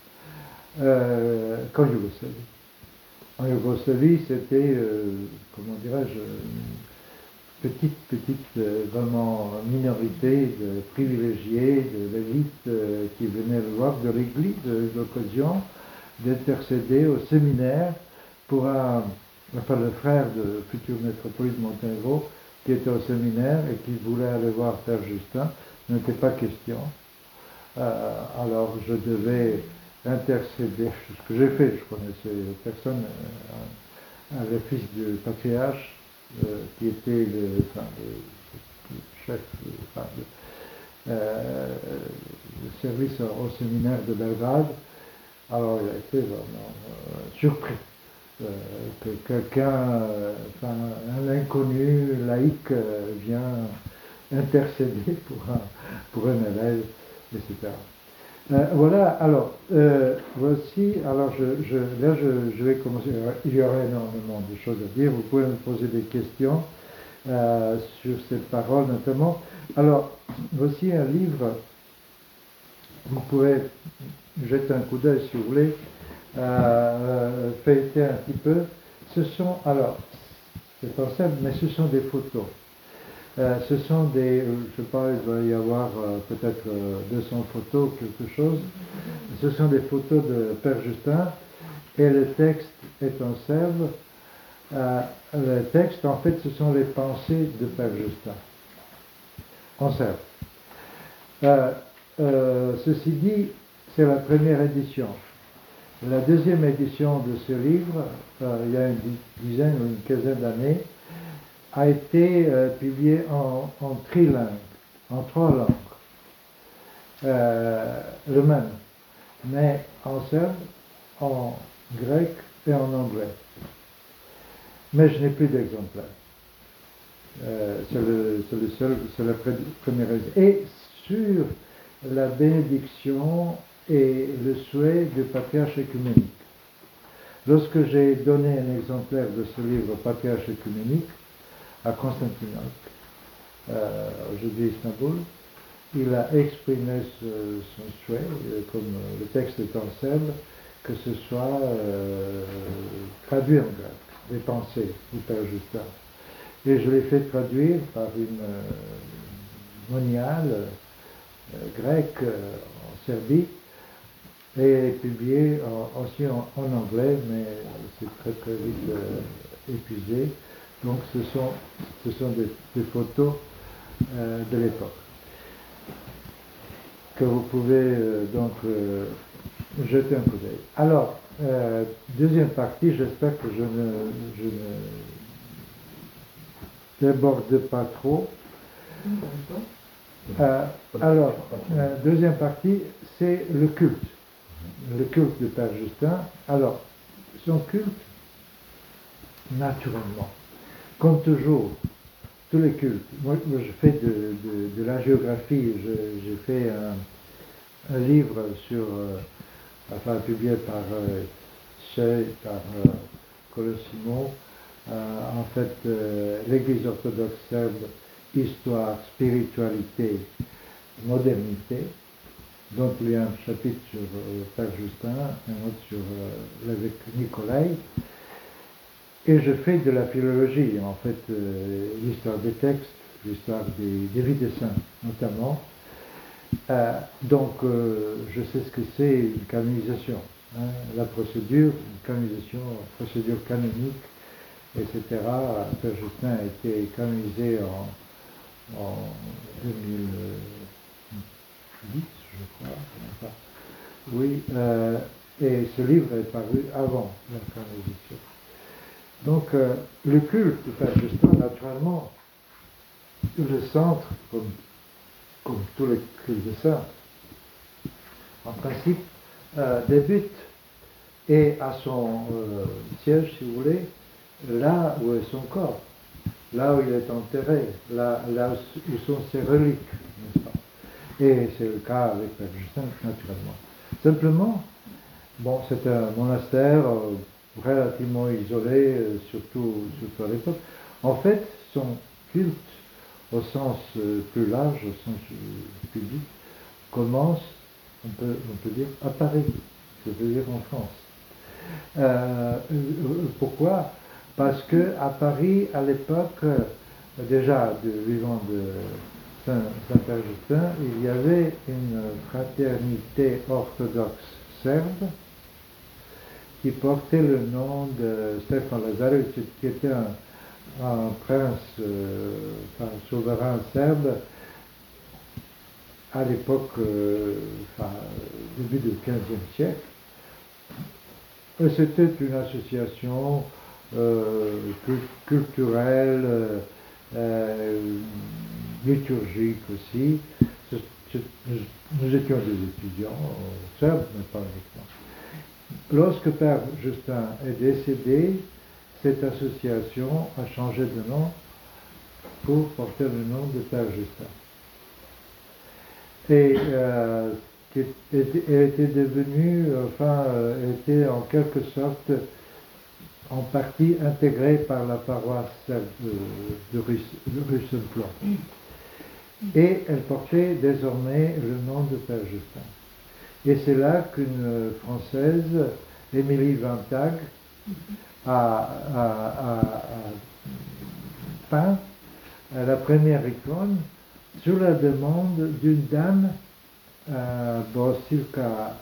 euh, qu'en Yougoslavie. En Yougoslavie, c'était, euh, comment dirais-je, une petite, petite, euh, vraiment minorité de privilégiés, de l'élite euh, qui venait le voir de l'Église, de l'occasion d'intercéder au séminaire pour un, enfin le frère de futur métropolite Montenegro qui était au séminaire et qui voulait aller voir Père Justin. Il n'était pas question. Euh, alors je devais intercéder, ce que j'ai fait, je connaissais personne, euh, le fils du patriarche, euh, qui était le, enfin, le, le chef enfin, le, euh, le service au, au séminaire de Belgrade. Alors il a été vraiment euh, surpris euh, que quelqu'un, euh, enfin, un inconnu laïque euh, vient intercéder pour un, pour un élève, et cetera. Euh, voilà, alors, euh, voici, alors je, je, là je, je vais commencer, il y aura énormément de choses à dire, vous pouvez me poser des questions euh, sur cette parole notamment. Alors, voici un livre, vous pouvez jeter un coup d'œil si vous voulez, euh, feuilleter un petit peu. Ce sont, alors, c'est pas simple, mais ce sont des photos. Euh, ce sont des, euh, je ne sais pas, il doit y avoir euh, peut-être euh, deux cents photos, quelque chose. Ce sont des photos de Père Justin et le texte est en serbe. Euh, le texte, en fait, ce sont les pensées de Père Justin, en serbe. Euh, euh, ceci dit, c'est la première édition. La deuxième édition de ce livre, euh, il y a une dizaine ou une quinzaine d'années, a été euh, publié en, en trilingue, en trois langues, euh, le même, mais en serbe, en grec et en anglais. Mais je n'ai plus d'exemplaires. Euh, c'est le, c'est le seul, c'est la première raison. Et sur la bénédiction et le souhait du patriarche œcuménique. Lorsque j'ai donné un exemplaire de ce livre, Patriarche œcuménique, à Constantinople, euh, aujourd'hui Istanbul, il a exprimé ce, son souhait, euh, comme euh, le texte est en serbe, que ce soit euh, traduit en grec, les pensées du Père Justin. Et je l'ai fait traduire par une euh, moniale euh, grecque euh, en Serbie, et publié en, aussi en, en anglais, mais c'est très très vite euh, épuisé. Donc ce sont, ce sont des, des photos euh, de l'époque que vous pouvez euh, donc euh, jeter un coup d'œil. Alors, euh, deuxième partie, j'espère que je ne, je ne déborde pas trop. Euh, alors, euh, deuxième partie, c'est le culte. Le culte de Père Justin. Alors, son culte, naturellement, comme toujours, tous les cultes. Moi, moi je fais de, de, de la géographie, j'ai fait un, un livre sur, euh, enfin publié par euh, Shea, par euh, Colosimo, euh, en fait, euh, l'Église orthodoxe serbe, histoire, spiritualité, modernité, dont il y a un chapitre sur euh, Père Justin, un autre sur euh, l'évêque Nicolai. Et je fais de la philologie, en fait, euh, l'histoire des textes, l'histoire des, des vies des saints, notamment. Euh, donc, euh, je sais ce que c'est une canonisation, hein, la procédure, une canonisation, procédure canonique, et cetera. Père Justin a été canonisé en, en deux mille dix, je crois. Enfin, oui, euh, et ce livre est paru avant la canonisation. Donc, euh, le culte de Père Justin, naturellement, le centre, comme, comme tous les cultes de saints, en principe, euh, débute et à son euh, siège, si vous voulez, là où est son corps, là où il est enterré, là, là où sont ses reliques, n'est-ce pas? Et c'est le cas avec Père Justin, naturellement. Simplement, bon, c'est un monastère euh, relativement isolé, euh, surtout, surtout à l'époque. En fait, son culte, au sens euh, plus large, au sens euh, public, commence, on peut, on peut dire, à Paris, c'est-à-dire en France. Euh, euh, pourquoi? Parce que à Paris, à l'époque, euh, déjà du vivant de Saint-Père Justin, il y avait une fraternité orthodoxe serbe qui portait le nom de Stefan Lazarević, qui était un, un prince, euh, enfin, souverain serbe à l'époque, euh, enfin, début du quinzième siècle. Et c'était une association euh, culturelle, euh, liturgique aussi. C est, c est, nous étions des étudiants euh, serbes, mais pas uniquement. Lorsque Père Justin est décédé, cette association a changé de nom pour porter le nom de Père Justin. Et euh, qui était, était devenue, enfin, euh, était en quelque sorte en partie intégrée par la paroisse de, de, de Russenplan. Et elle portait désormais le nom de Père Justin. Et c'est là qu'une Française, Émilie Vintag, a, a, a, a peint la première icône sur la demande d'une dame, euh, Bosilka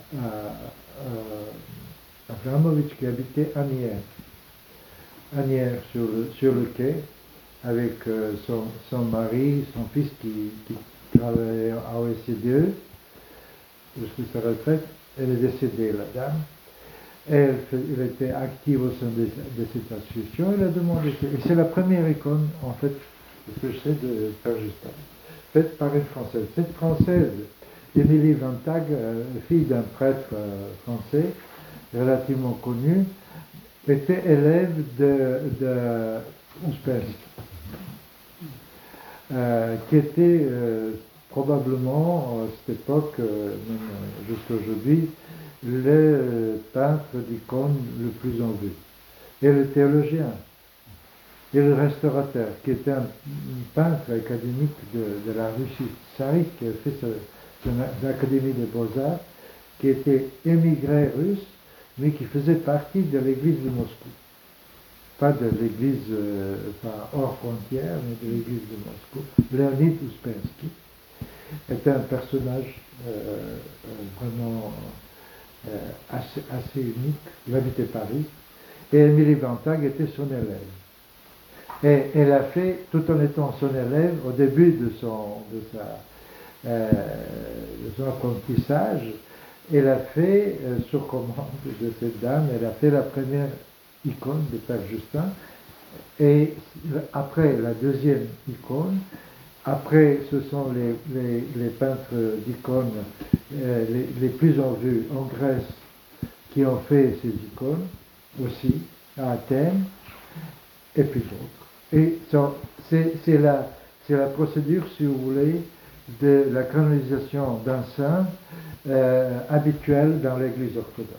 Avramović, qui habitait Asnières, Asnières sur le, sur le quai, avec euh, son, son mari, son fils qui, qui travaillait à O E C D E, jusqu'à sa retraite. Elle est décédée, la dame. Elle, elle était active au sein de, de cette association. Elle a demandé. Et c'est la première icône, en fait, que je sais de Père Justin, faite par une Française. Cette Française, Émilie Vintag, euh, fille d'un prêtre euh, français, relativement connu, était élève de, de Ouspensky. euh, qui était euh, probablement, à cette époque, euh, même jusqu'à aujourd'hui, le peintre d'icône le plus en vue. Et le théologien, et le restaurateur, qui était un, un peintre académique de, de la Russie tsariste, qui a fait son académie des beaux-arts, qui était émigré russe, mais qui faisait partie de l'église de Moscou. Pas de l'église euh, pas hors frontière, mais de l'église de Moscou. Leonid Ouspensky était un personnage euh, vraiment euh, assez, assez unique. Il habitait Paris. Et Émilie Vantag était son élève. Et elle a fait, tout en étant son élève, au début de son, de sa, euh, de son apprentissage, elle a fait, euh, sur commande de cette dame, elle a fait la première icône de Père Justin. Et après la deuxième icône, après ce sont les, les, les peintres d'icônes euh, les, les plus en vue en Grèce qui ont fait ces icônes aussi, à Athènes, et puis d'autres. Et c'est la, la procédure, si vous voulez, de la canonisation d'un saint euh, habituelle dans l'Église orthodoxe,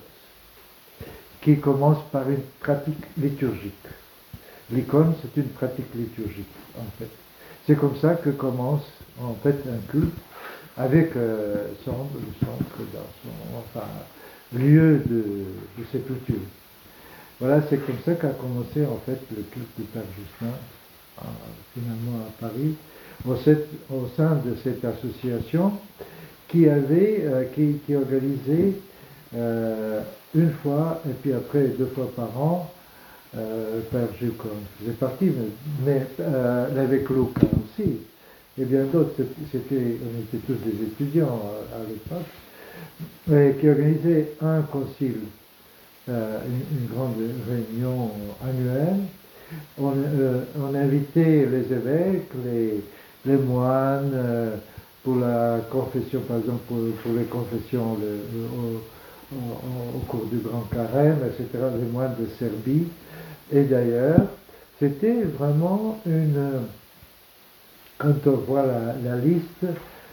qui commence par une pratique liturgique. L'icône, c'est une pratique liturgique, en fait. C'est comme ça que commence, en fait, un culte, avec euh, son, le centre dans son enfin, lieu de, de sépulture. Voilà, c'est comme ça qu'a commencé, en fait, le culte du Père Justin, euh, finalement à Paris, au, cette, au sein de cette association qui avait, euh, qui, qui organisait euh, une fois, et puis après deux fois par an, Euh, le Père Gilles faisait partie, mais, mais euh, l'évêque Luca aussi, et bien d'autres, c'était, on était tous des étudiants à, à l'époque, qui organisait un concile, euh, une, une grande réunion annuelle. On, euh, on invitait les évêques, les, les moines, euh, pour la confession, par exemple, pour, pour les confessions le, le, au, au, au cours du Grand Carême, et cetera, les moines de Serbie. Et d'ailleurs, c'était vraiment une... Quand on voit la, la liste,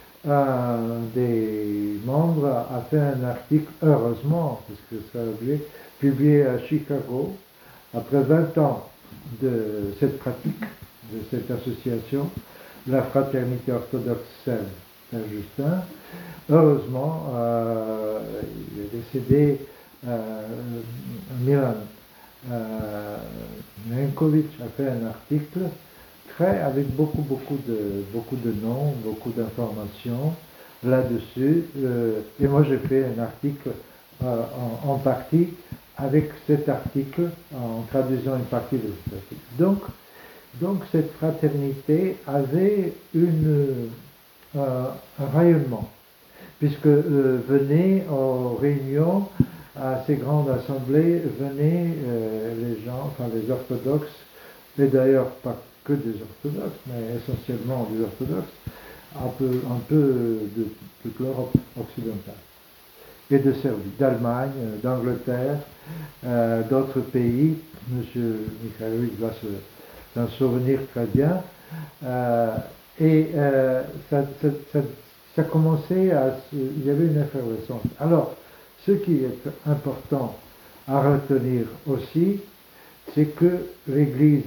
un des membres a fait un article, heureusement, parce que ça a été publié à Chicago, après vingt ans de cette pratique, de cette association, la Fraternité orthodoxe Saint Justin. Heureusement, euh, il est décédé euh, à Milan. Euh, Nenkovic a fait un article très, avec beaucoup, beaucoup de, beaucoup de noms, beaucoup d'informations là-dessus. Euh, et moi, j'ai fait un article euh, en, en partie avec cet article, en traduisant une partie de cet article. Donc, donc cette fraternité avait une, euh, un rayonnement, puisque euh, venaient aux réunions, à ces grandes assemblées, venaient euh, les gens, enfin les orthodoxes, et d'ailleurs pas que des orthodoxes, mais essentiellement des orthodoxes, un peu, un peu de toute l'Europe occidentale, et de Serbie, d'Allemagne, d'Angleterre, euh, d'autres pays. Monsieur Mikhailovic va s'en souvenir très bien. Euh, et euh, ça, ça, ça, ça commençait à... Il y avait une effervescence. Alors, ce qui est important à retenir aussi, c'est que l'église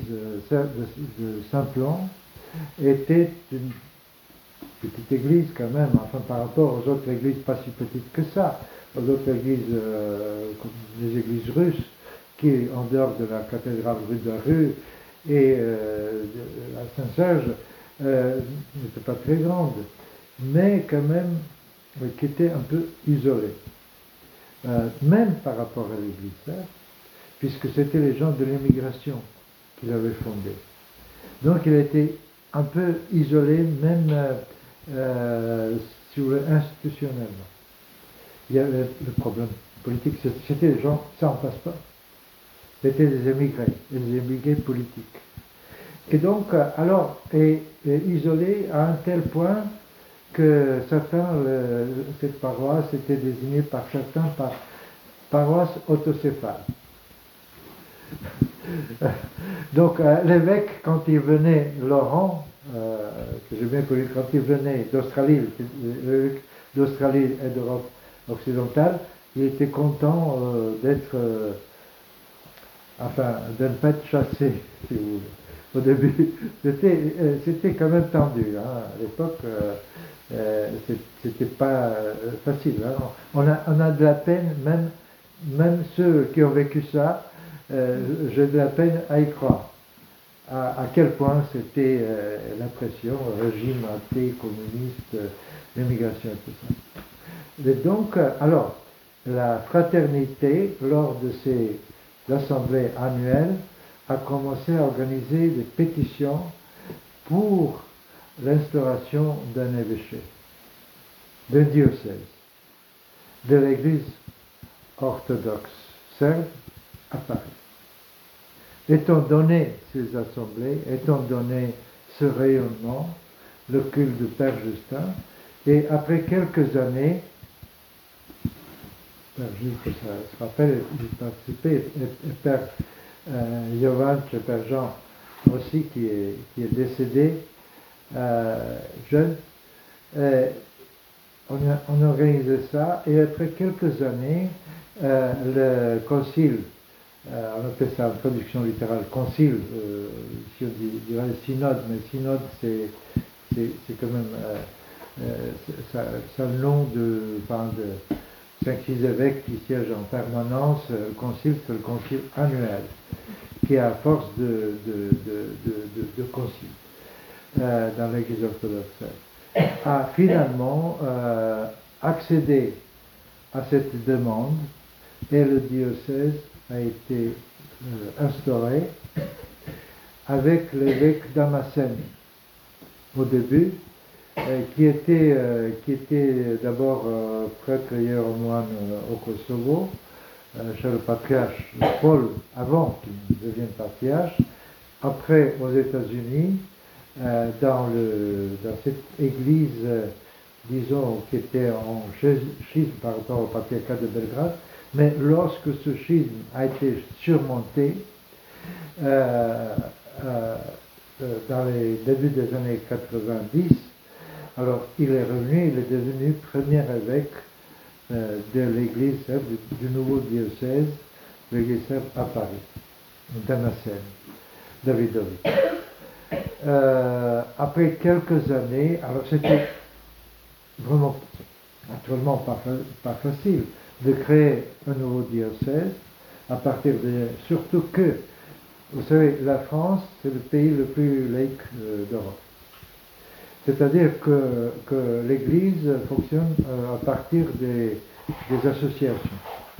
de Saint-Plan était une petite église quand même, enfin par rapport aux autres églises pas si petites que ça, aux autres églises, euh, comme les églises russes, qui, en dehors de la cathédrale rue de la Rue et euh, à Saint-Serge, euh, n'était pas très grande, mais quand même euh, qui était un peu isolée. Euh, même par rapport à l'église, hein, puisque c'était les gens de l'immigration qui l'avaient fondée. Donc il était un peu isolé, même euh, euh, sur le, institutionnellement. Il y avait le problème politique, c'était les gens sans passeport. C'était des émigrés, des émigrés politiques. Et donc, alors, est, est isolé à un tel point que certains, le, cette paroisse était désignée par certains par paroisse autocéphale. Donc euh, l'évêque, quand il venait, Laurent, euh, que j'ai bien connu quand il venait d'Australie, d'Australie et d'Europe occidentale, il était content euh, d'être, euh, enfin, de ne pas être chassé, si vous voulez. Au début, c'était, euh, c'était quand même tendu. Hein. À l'époque, euh, euh, c'était pas euh, facile. Hein. On, a, on a de la peine, même, même ceux qui ont vécu ça, euh, j'ai de la peine à y croire. À, à quel point c'était euh, la pression, le régime athée, communiste, euh, l'immigration et tout ça. Et donc, euh, alors, la fraternité, lors de ces assemblées annuelles, a commencé à organiser des pétitions pour l'instauration d'un évêché, d'un diocèse, de l'Église orthodoxe serbe à Paris. Étant donné ces assemblées, étant donné ce rayonnement, le culte de Père Justin, et après quelques années, Père Gilles, que ça se rappelle, il participait, et, et Père euh, Jovan, Père Jean aussi, qui est, qui est décédé euh, jeune, euh, on, a, on organisait ça, et après quelques années, euh, le concile, Euh, on appelle ça en traduction littérale concile, euh, si on dit, dirait synode, mais synode c'est, c'est, c'est quand même euh, euh, ça, ça le nom de, enfin, de cinq six évêques qui siègent en permanence. Le concile, c'est le concile annuel, qui est à force de, de, de, de, de, de concile euh, dans l'Église orthodoxe, a finalement euh, accédé à cette demande, et le diocèse a été euh, instauré avec l'évêque Damascène au début, euh, qui était, euh, qui était d'abord euh, prêtre hiéromoine euh, au Kosovo, euh, chez le patriarche Paul, avant qu'il devienne patriarche, après aux États-Unis, euh, dans, le, dans cette église, euh, disons, qui était en schisme par rapport au patriarcat de Belgrade. Mais lorsque ce schisme a été surmonté, euh, euh, dans les débuts des années quatre-vingt-dix, alors il est revenu, il est devenu premier évêque euh, de l'église serbe, du, du nouveau diocèse, l'église serbe à Paris, Damascène, Davidovic. Euh, après quelques années, alors c'était vraiment, naturellement pas, pas facile, de créer un nouveau diocèse à partir de... Surtout que, vous savez, la France, c'est le pays le plus laïque euh, d'Europe. C'est-à-dire que, que l'Église fonctionne euh, à partir des, des associations.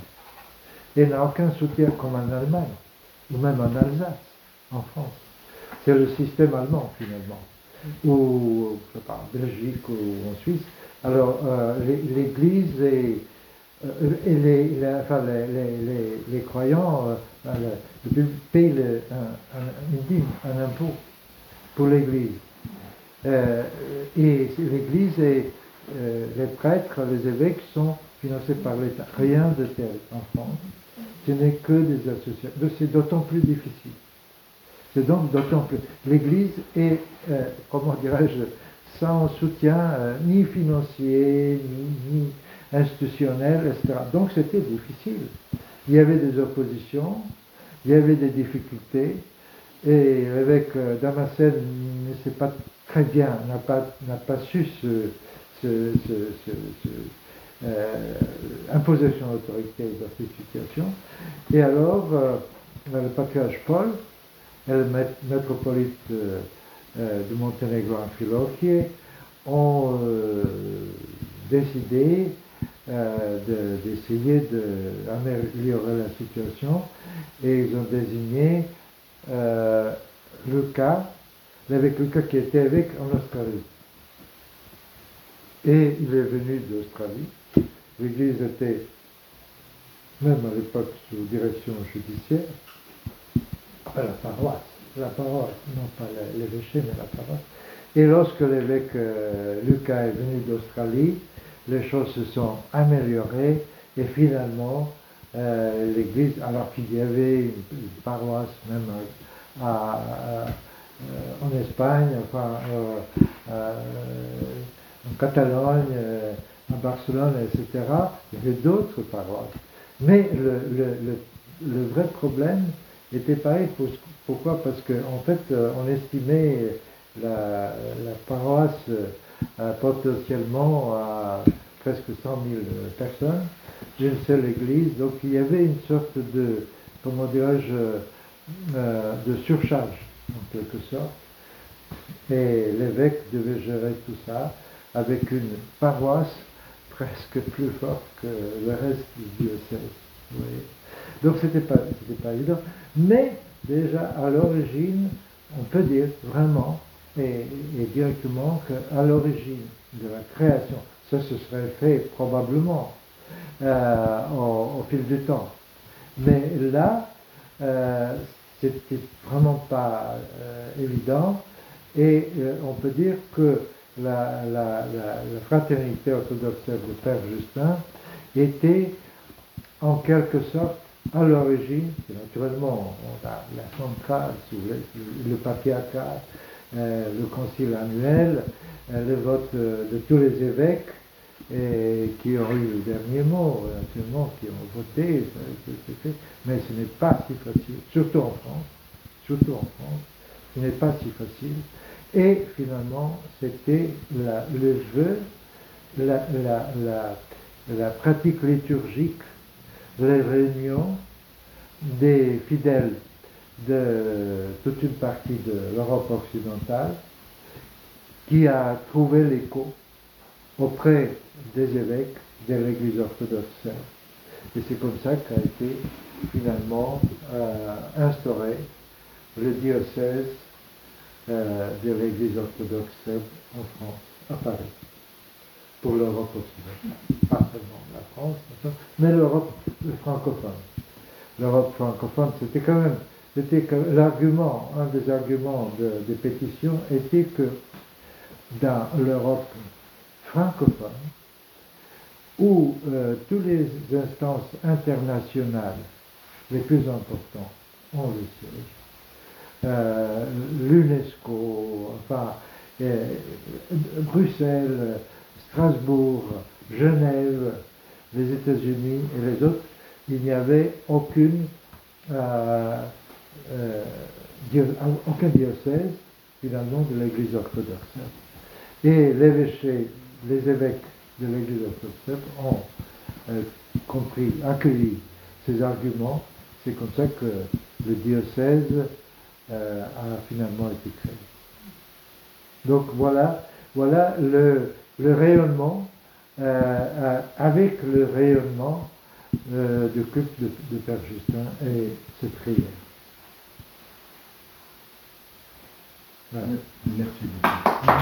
Et n'a aucun soutien comme en Allemagne, ou même en Alsace, en France. C'est le système allemand, finalement. Ou, je sais pas, en Belgique ou en Suisse. Alors, euh, l'Église est... Et les, les, enfin, les, les, les croyants euh, le, payent le, un, un, une dîme, un impôt pour l'Église. Euh, et l'Église et euh, les prêtres, les évêques sont financés par l'État. Rien de tel en France. Ce n'est que des associations. C'est d'autant plus difficile. C'est donc d'autant plus. L'Église est, euh, comment dirais-je, sans soutien euh, ni financier, ni, ni institutionnel, et cetera. Donc c'était difficile. Il y avait des oppositions, il y avait des difficultés, et l'évêque Damascène ne sait pas très bien, n'a pas, n'a pas su se, se, se, se, se euh, imposer son autorité dans cette situation. Et alors, euh, le patriarche Paul et le métropolite euh, euh, de Monténégro Amphilochie ont euh, décidé Euh, de, d'essayer d'améliorer la situation, et ils ont désigné euh, Lucas, l'évêque Lucas qui était évêque en Australie. Et il est venu d'Australie. L'église était, même à l'époque, sous direction judiciaire, enfin la paroisse, la paroisse, non pas l'évêché, mais la paroisse. Et lorsque l'évêque euh, Lucas est venu d'Australie, les choses se sont améliorées, et finalement, euh, l'Église, alors qu'il y avait une, une paroisse même à, à, euh, en Espagne, enfin, euh, euh, en Catalogne, euh, à Barcelone, et cetera. Il y avait d'autres paroisses. Mais le, le, le, le vrai problème était pareil. Pour, pourquoi? Parce qu'en en fait, euh, on estimait la, la paroisse euh, potentiellement à presque cent mille personnes d'une seule église. Donc il y avait une sorte de, comment dirais-je, euh, de surcharge, en quelque sorte. Et l'évêque devait gérer tout ça avec une paroisse presque plus forte que le reste du diocèse. Vous voyez. Donc c'était pas, c'était pas évident. Mais déjà à l'origine, on peut dire vraiment et, et directement qu'à l'origine de la création, ça se serait fait probablement euh, au, au fil du temps. Mais là, euh, c'était vraiment pas euh, évident. Et euh, on peut dire que la, la, la, la fraternité orthodoxe de Père Justin était en quelque sorte à l'origine, naturellement on a la centrale, le, le patriarcat, euh, le concile annuel, euh, le vote euh, de tous les évêques et, qui ont eu le dernier mot, naturellement, qui ont voté, mais ce n'est pas si facile, surtout en France, surtout en France, ce n'est pas si facile. Et finalement, c'était la, le jeu, la, la, la, la pratique liturgique, les réunions des fidèles de toute une partie de l'Europe occidentale qui a trouvé l'écho auprès des évêques de l'Église orthodoxe serbe. Et c'est comme ça qu'a été finalement euh, instauré le diocèse euh, de l'Église orthodoxe serbe en France, à Paris, pour l'Europe occidentale. Pas seulement la France, mais l'Europe francophone. L'Europe francophone, c'était quand même, c'était que l'argument, un des arguments de, des pétitions était que dans l'Europe francophone, où euh, toutes les instances internationales les plus importantes ont le siège, euh, l'UNESCO, enfin, euh, Bruxelles, Strasbourg, Genève, les États-Unis et les autres, il n'y avait aucune, euh, euh, dio, aucun diocèse finalement de l'Église orthodoxe. Et l'évêché, les évêques de l'Église orthodoxe ont euh, compris, accueilli ces arguments. C'est comme ça que le diocèse euh, a finalement été créé. Donc voilà, voilà le, le rayonnement, euh, avec le rayonnement euh, du culte de, de Père Justin et ses prières. Voilà. Merci beaucoup.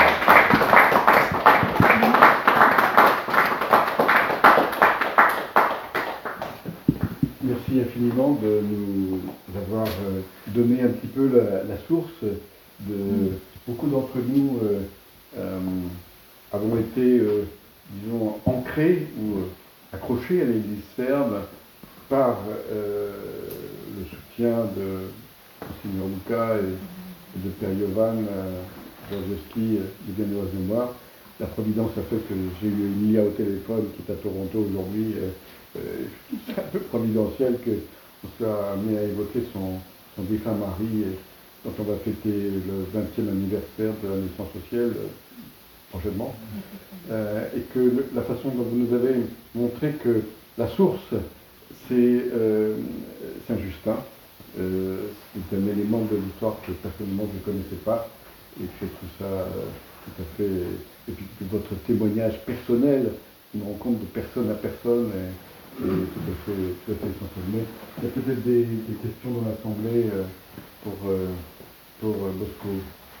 Merci infiniment de nous avoir donné un petit peu la, la source de beaucoup d'entre nous euh, euh, avons été, euh, disons, ancrés ou euh, accrochés à l'Église serbe par euh, le soutien de Monseigneur Luca et, et de Père Jovan Georgieski de bienheureuse mémoire. La Providence a fait que j'ai eu Emilia au téléphone qui est à Toronto aujourd'hui. Euh, euh, c'est un peu providentiel qu'on soit amené à évoquer son, son défunt mari et, dont on va fêter le vingtième anniversaire de la naissance au ciel euh, prochainement. Euh, et que le, la façon dont vous nous avez montré que la source, c'est euh, Saint-Justin. Euh, c'est un élément de l'histoire que personnellement je ne connaissais pas et que je trouve ça euh, tout à fait. Et puis que votre témoignage personnel, une rencontre de personne à personne, est, est tout, à fait, tout à fait essentiel. Mais il y a peut-être des, des questions dans l'Assemblée euh, pour, euh, pour euh, Bosco.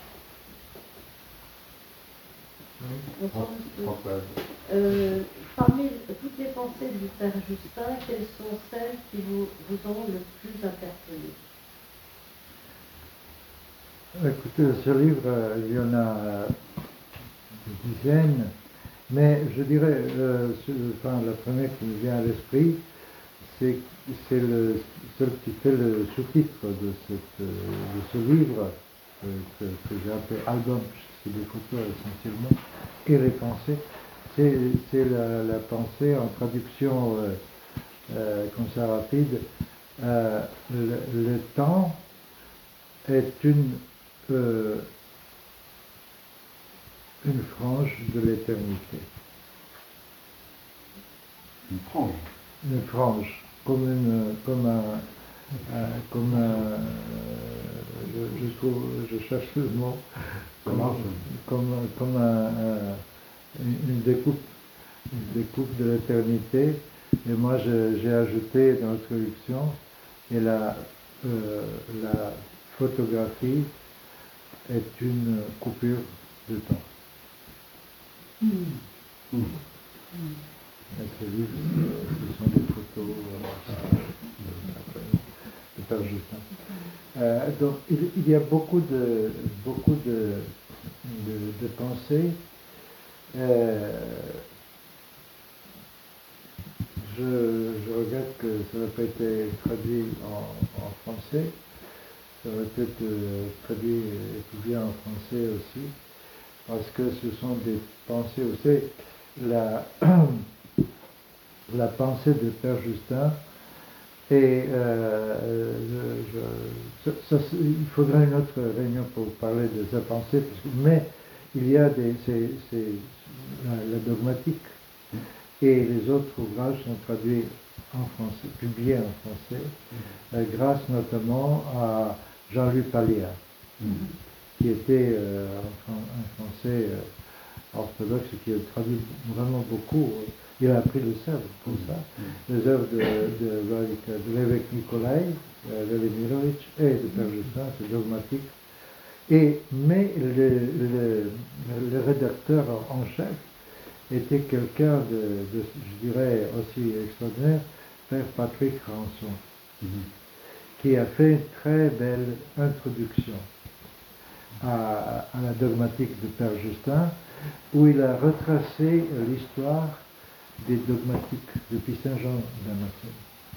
Françoise. Euh, parmi toutes les pensées du Père Justin, quelles sont celles qui vous, vous ont le plus interpellé? Écoutez, ce livre, euh, il y en a euh, des dizaines, mais je dirais, euh, ce, enfin, la première qui me vient à l'esprit, c'est, c'est le, celle qui fait le sous-titre de, cette, de ce livre, que, que, que j'ai appelé album, c'est des photos essentiellement, et les pensées. C'est, c'est la, la pensée en traduction euh, euh, comme ça rapide. Euh, le, le temps est une, euh, une frange de l'éternité. Une frange. Une frange, comme, une, comme un, un comme un, je, je trouve, je cherche le mot, comme, comme, comme un, un, une découpe, une découpe de l'éternité. Et moi, je, j'ai ajouté dans l'introduction, et la, euh, la photographie est une coupure de temps. Mm. Mm. Et ce livre, ce sont des photos euh, de Père Justin. Euh, donc, il, il y a beaucoup de, beaucoup de, de, de pensées. Euh, je, je regrette que ça n'a pas été traduit en, en français. Ça aurait été euh, traduit et publié en français aussi, parce que ce sont des pensées. Vous savez, la, la pensée de Père Justin, et euh, je, je, ça, ça, il faudra une autre réunion pour parler de sa pensée, parce que, mais il y a des, c'est, c'est la, la dogmatique, et les autres ouvrages sont traduits en français, publiés en français, euh, grâce notamment à Jean-Louis Palliat, mm. qui était euh, un, un français euh, orthodoxe qui a traduit vraiment beaucoup. Il a appris le Sèvres pour ça, mm. les œuvres de, de, de, de l'évêque Nicolai, euh, Velimirovitch et de Père Justin, c'est dogmatique. Et, mais le, le, le rédacteur en chef était quelqu'un de, de, je dirais, aussi extraordinaire, Père Patrick Ranson, mm-hmm. qui a fait une très belle introduction à, à la dogmatique de Père Justin, où il a retracé l'histoire des dogmatiques depuis Saint Jean Damascène.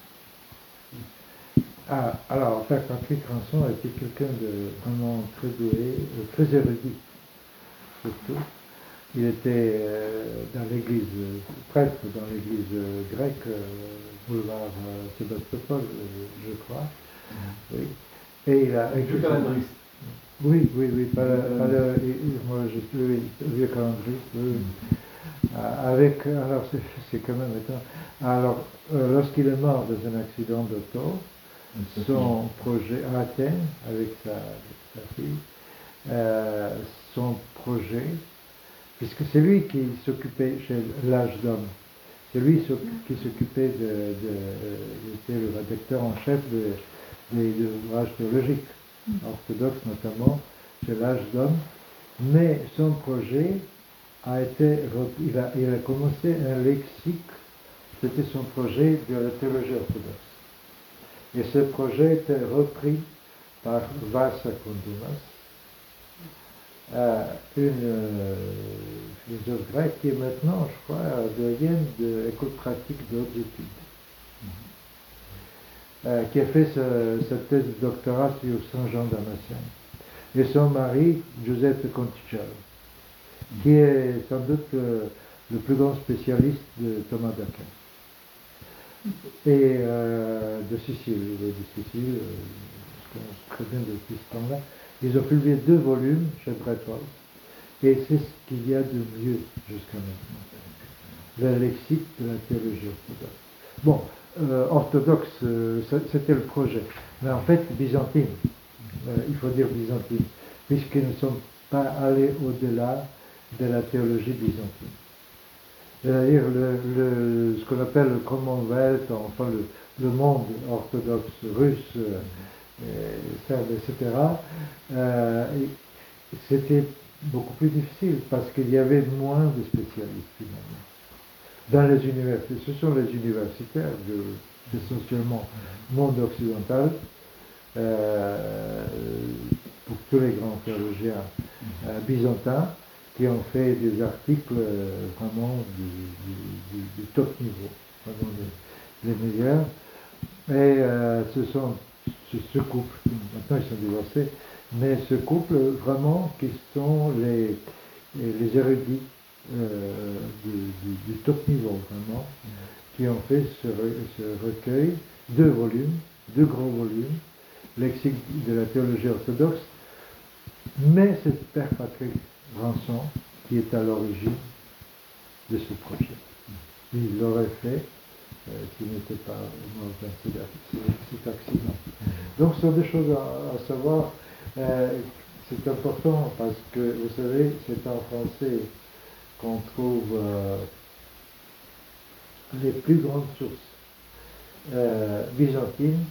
Ah, alors, Père Patrick Ranson était quelqu'un de vraiment très doué, très érudit, surtout. Il était euh, dans l'église, euh, prêtre dans l'église euh, grecque, euh, boulevard euh, Sébastopol, euh, je crois. Mm-hmm. Oui. Et il a. Vieux calendriste. Oui, oui, oui, pas, euh, pas le, moi je suis oui, vieux calendriste. Oui. Mm-hmm. Avec, alors c'est, c'est quand même étonnant. Alors, euh, lorsqu'il est mort dans un accident d'auto, mm-hmm. son projet à Athènes avec sa, sa fille, euh, son projet. Puisque c'est lui qui s'occupait chez l'âge d'homme, c'est lui qui s'occupait de, de, il était le rédacteur en chef de, des de ouvrages théologiques, orthodoxes notamment, chez l'âge d'homme, mais son projet a été, il a, il a commencé un lexique, c'était son projet de la théologie orthodoxe. Et ce projet était repris par Vasa Kondumas, Euh, une euh, philosophe grecque qui est maintenant, je crois, doyenne de l'école pratique de hautes études, mm-hmm. euh, qui a fait ce, sa thèse de doctorat sur Saint Jean Damascène. Et son mari, Giuseppe Conticello, mm-hmm. qui est sans doute euh, le plus grand spécialiste de Thomas d'Aquin. Mm-hmm. Et euh, de Sicile, il est de Sicile, euh, je connais très bien depuis ce temps-là. Ils ont publié deux volumes chez Brethold, et c'est ce qu'il y a de mieux jusqu'à maintenant. Le lexique de la théologie orthodoxe. Bon, euh, orthodoxe, euh, c'était le projet, mais en fait byzantine, euh, il faut dire byzantine, puisqu'ils ne sont pas allés au-delà de la théologie byzantine. C'est-à-dire le, le, ce qu'on appelle le Commonwealth, enfin le, le monde orthodoxe russe, euh, serbe, et cetera, euh, c'était beaucoup plus difficile parce qu'il y avait moins de spécialistes finalement. Dans les universités, ce sont les universitaires de essentiellement monde occidental, euh, pour tous les grands théologiens euh, byzantins qui ont fait des articles euh, vraiment du, du, du, du top niveau, vraiment les, les meilleurs. Et euh, ce sont ce, ce couple, maintenant ils sont divorcés, mais ce couple vraiment qui sont les, les érudits euh, du, du, du top niveau, vraiment, qui ont fait ce, ce recueil, deux volumes, deux gros volumes, lexique de la théologie orthodoxe, mais c'est Père Patrick Ranson qui est à l'origine de ce projet. Il l'aurait fait euh, s'il n'était pas mort dans cet, cet accident. Donc ce sont des choses à, à savoir. Euh, c'est important parce que, vous savez, c'est en français qu'on trouve euh, les plus grandes sources euh, byzantines,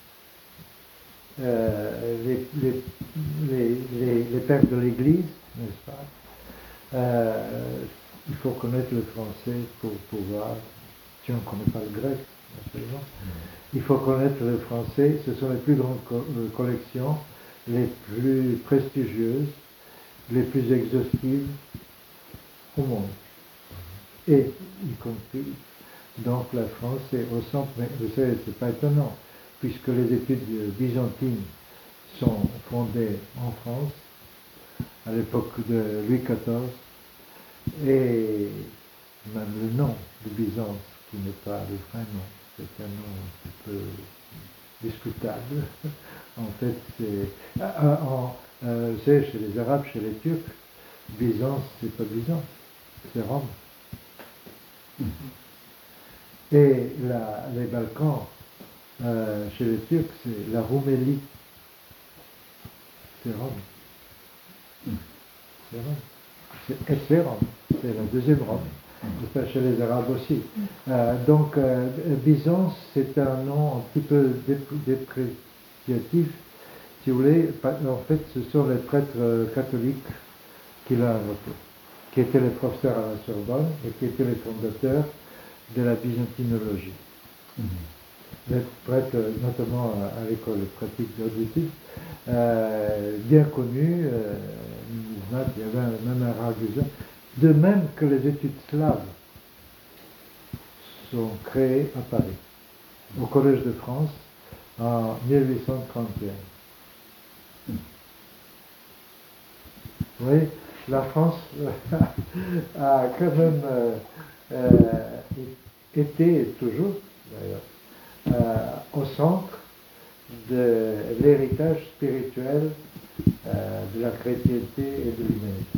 euh, les, les, les, les, les pères de l'Église, n'est-ce pas? Euh, il faut connaître le français pour pouvoir, si on ne connaît pas le grec, absolument. Il faut connaître le français, ce sont les plus grandes co collections, les plus prestigieuses, les plus exhaustives au monde. Et y compris, donc la France est au centre, mais vous savez, c'est pas étonnant, puisque les études byzantines sont fondées en France, à l'époque de Louis quatorze, et même le nom de Byzance, qui n'est pas le vrai nom, c'est un nom un petit peu discutable. En fait, c'est. En, euh, vous savez, chez les Arabes, chez les Turcs, Byzance, c'est pas Byzance, c'est Rome. Et la, les Balkans, euh, chez les Turcs, c'est la Roumélie. C'est Rome. C'est Rome. Et c'est Rome. C'est la deuxième Rome. C'est chez les Arabes aussi. Euh, donc, euh, Byzance, c'est un nom un petit peu dépréciatif, si vous voulez. En fait, ce sont les prêtres catholiques qui l'ont inventé, qui étaient les professeurs à la Sorbonne et qui étaient les fondateurs de la byzantinologie. Mm-hmm. Les prêtres, notamment à l'école pratique d'Auditif, euh, bien connus, euh, il y avait même un Ragusa, de même que les études slaves sont créées à Paris, au Collège de France, en mille huit cent trente et un. Vous voyez, la France a quand même euh, euh, été, et toujours d'ailleurs, euh, au centre de l'héritage spirituel euh, de la chrétienté et de l'humanité.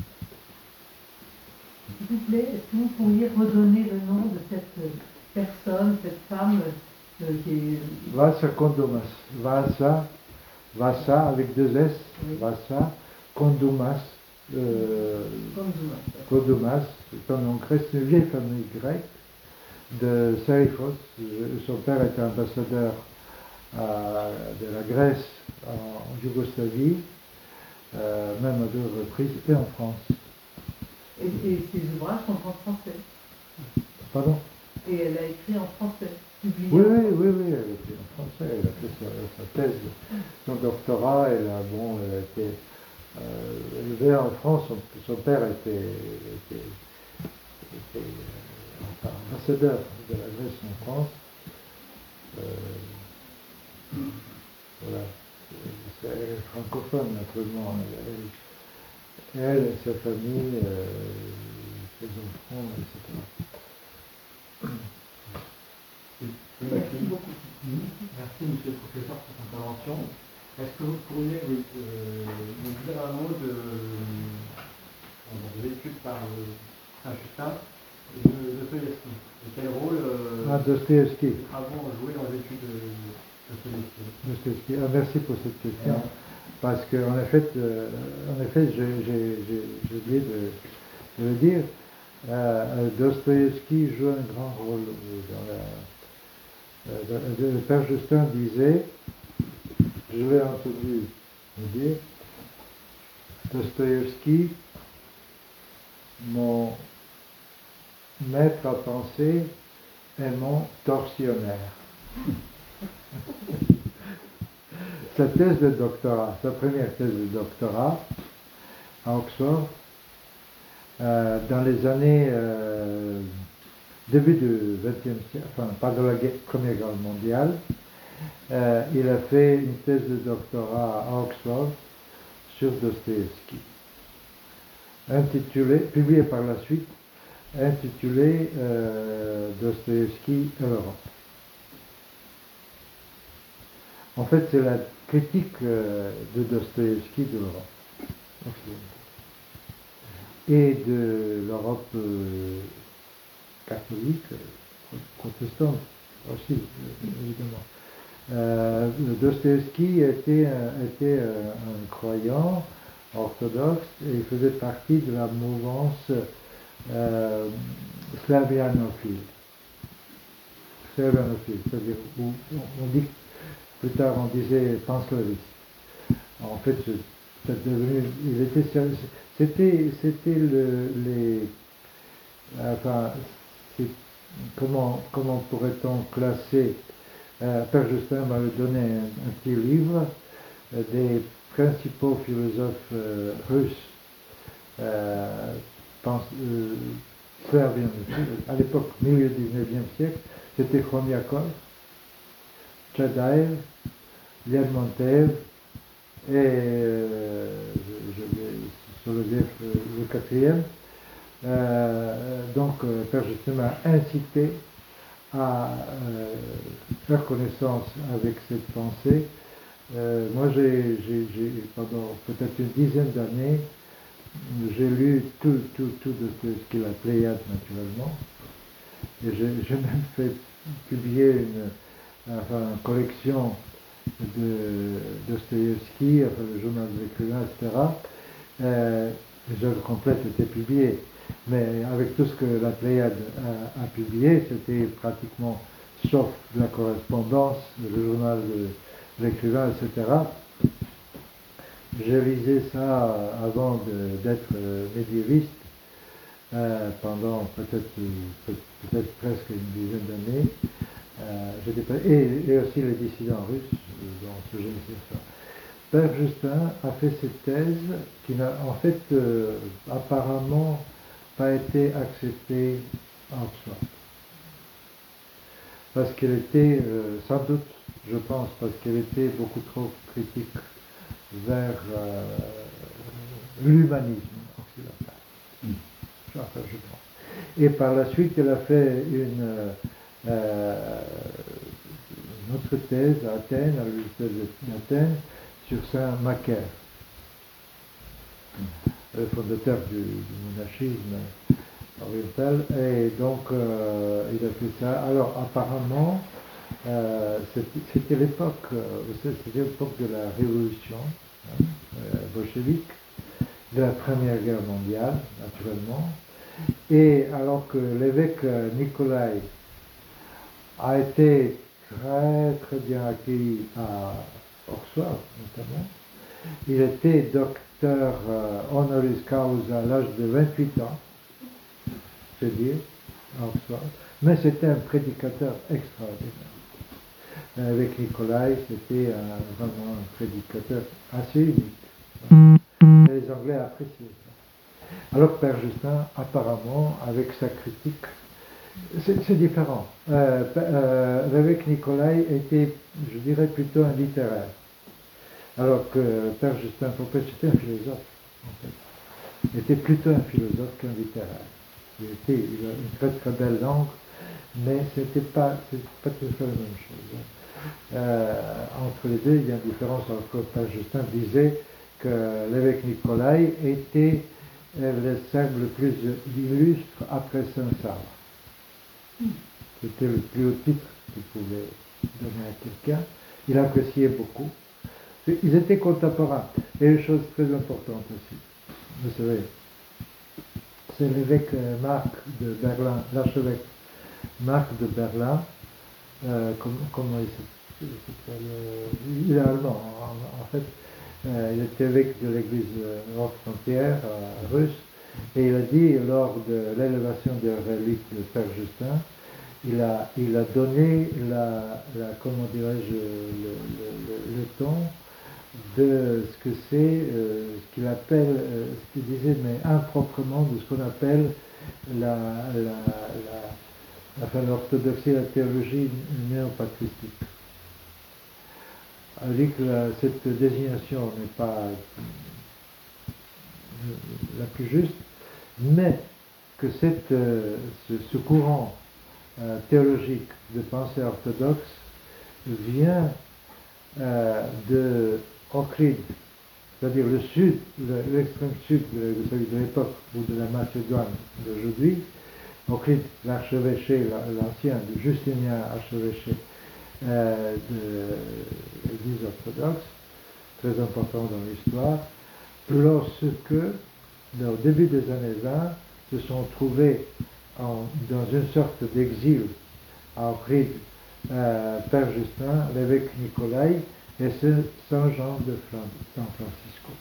S'il vous plaît, est-ce que vous pourriez redonner le nom de cette personne, cette femme euh, qui est... Vasa Kondumas. Vasa, Vasa avec deux S, oui. Vasa Kondumas. Euh, Kondumas, c'est un nom grec, c'est une vieille famille grecque de Serifos. Son père était ambassadeur à, de la Grèce en Yougoslavie, euh, même à deux reprises, et en France. Et, et ses ouvrages sont en français. Pardon? Et elle a écrit en français. Oui, oui, oui, oui, elle a écrit en français. Elle a fait sa, sa thèse, son doctorat. Elle a, bon, elle a été euh, élevée en France. Son, son père était, était, était enfin, ambassadeur de la Grèce en France. Euh, voilà. Elle est francophone, naturellement. Elle, elle et sa famille, euh, ses enfants, et cetera. Merci beaucoup. Merci, monsieur le professeur, pour cette intervention. Est-ce que vous pourriez euh, nous dire un mot de, de l'étude par Saint-Justin et de Dostoïevski? Et quel rôle euh, ah, Dostoïevski. les travaux ont joué dans l'étude de Dostoïevski? Dostoïevski. Ah, merci pour cette question. Ouais. Parce qu'en effet, euh, en effet, j'ai oublié de, de le dire, euh, Dostoïevski joue un grand rôle dans la... Euh, le Père Justin disait, je l'ai entendu me dire, Dostoïevski, mon maître à penser, est mon tortionnaire. Sa thèse de doctorat, sa première thèse de doctorat à Oxford, euh, dans les années euh, début du vingtième siècle, enfin pas de la guerre, Première Guerre mondiale, Euh, il a fait une thèse de doctorat à Oxford sur Dostoïevski, intitulée, publiée par la suite, intitulée euh, Dostoïevski et l'Europe. En fait, c'est la critique euh, de Dostoïevski de l'Europe occidentale et de l'Europe euh, catholique, euh, protestante aussi, euh, évidemment. Euh, Dostoïevski était, un, était un, un croyant orthodoxe et il faisait partie de la mouvance euh, slavianophile. Slavianophile, c'est-à-dire où on dit, plus tard on disait panslaviste. En fait, c'est devenu, il était, c'était, c'était le, les, enfin, c'est, comment, comment pourrait-on classer? Euh, Père Justin m'avait donné un, un petit livre euh, des principaux philosophes euh, russes, euh, pense, euh, à l'époque, milieu dix-neuvième siècle, c'était Khomyakov, Tchadaev, Lermontev et euh, je, je vais soulever le quatrième. Euh, donc, euh, Père Justin m'a incité à euh, faire connaissance avec cette pensée. Euh, moi, j'ai, j'ai, j'ai, pendant peut-être une dizaine d'années, j'ai lu tout, tout, tout de ce qu'il a Pléiade, naturellement, et j'ai, j'ai même fait publier une, enfin, une collection de Dostoïevski, enfin, le journal de l'écrivain, et cetera. Euh, les œuvres complètes étaient publiées. Mais avec tout ce que la Pléiade a, a publié, c'était pratiquement, sauf de la correspondance, le journal de l'écrivain, et cetera. J'ai lisé ça avant de, d'être médiéviste, euh, pendant peut-être, peut-être presque une dizaine d'années. Euh, et, et aussi les dissidents russes, dont ce je ne sais pas. Père Justin a fait cette thèse qui n'a en fait euh, apparemment pas été acceptée à Oxford. Parce qu'elle était, euh, sans doute, je pense, parce qu'elle était beaucoup trop critique vers euh, l'humanisme occidental. Mm. Enfin, je pense. Et par la suite, elle a fait une, euh, une autre thèse à Athènes, à l'université d'Athènes, sur Saint Macaire, le fondateur du, du monachisme oriental, et donc euh, il a fait ça. Alors apparemment, euh, c'était, c'était l'époque, euh, c'était l'époque de la révolution hein, euh, bolchevique, de la Première Guerre mondiale, naturellement, et alors que l'évêque Nikolai a été très très bien accueilli à Oxford notamment, il était docteur euh, honoris causa à l'âge de vingt-huit ans, c'est dire, à Oxford, mais c'était un prédicateur extraordinaire. Avec Nikolai, c'était un, vraiment un prédicateur assez unique. Et les Anglais appréciaient ça. Alors que Père Justin, apparemment, avec sa critique, c'est, c'est différent. Euh, euh, l'évêque Nikolai était, je dirais, plutôt un littéraire. Alors que Père Justin Popet, c'était un philosophe, en fait. Il était plutôt un philosophe qu'un littéraire. Il, était, il a une très très belle langue, mais ce n'était pas, c'est pas tout à fait la même chose. Euh, entre les deux, il y a une différence. Alors que Père Justin disait que l'évêque Nikolai était le saint le plus illustre après Saint Sava. C'était le plus haut titre qu'il pouvait donner à quelqu'un. Il appréciait beaucoup. Ils étaient contemporains. Et une chose très importante aussi, vous savez, c'est l'évêque Marc de Berlin, l'archevêque Marc de Berlin, euh, comment, comment il s'appelle, il est allemand en, en fait, euh, il était évêque de l'église hors frontière euh, russe, et il a dit lors de l'élévation des reliques de Père Justin, il a, il a donné la, la comment dirais-je, le, le, le, le ton de ce que c'est, euh, ce qu'il appelle, euh, ce qu'il disait, mais improprement, de ce qu'on appelle la, la, la, enfin, l'orthodoxie, la théologie néopatristique. a dit que la- cette désignation n'est pas euh, la plus juste, mais que cette, euh, ce, ce courant euh, théologique de pensée orthodoxe vient euh, de Ohrid, c'est-à-dire le sud, le- l'extrême sud de, de, de l'époque ou de la Macédoine d'aujourd'hui. Ohrid, l'archevêché, l'ancien, le Justinien archevêché euh, de l'Église orthodoxe, très important dans l'histoire, lorsque, au début des années vingt, se sont trouvés en- dans une sorte d'exil à Ohrid, euh, Père Justin, l'évêque Nicolas et Saint Jean de Fran- San Francisco.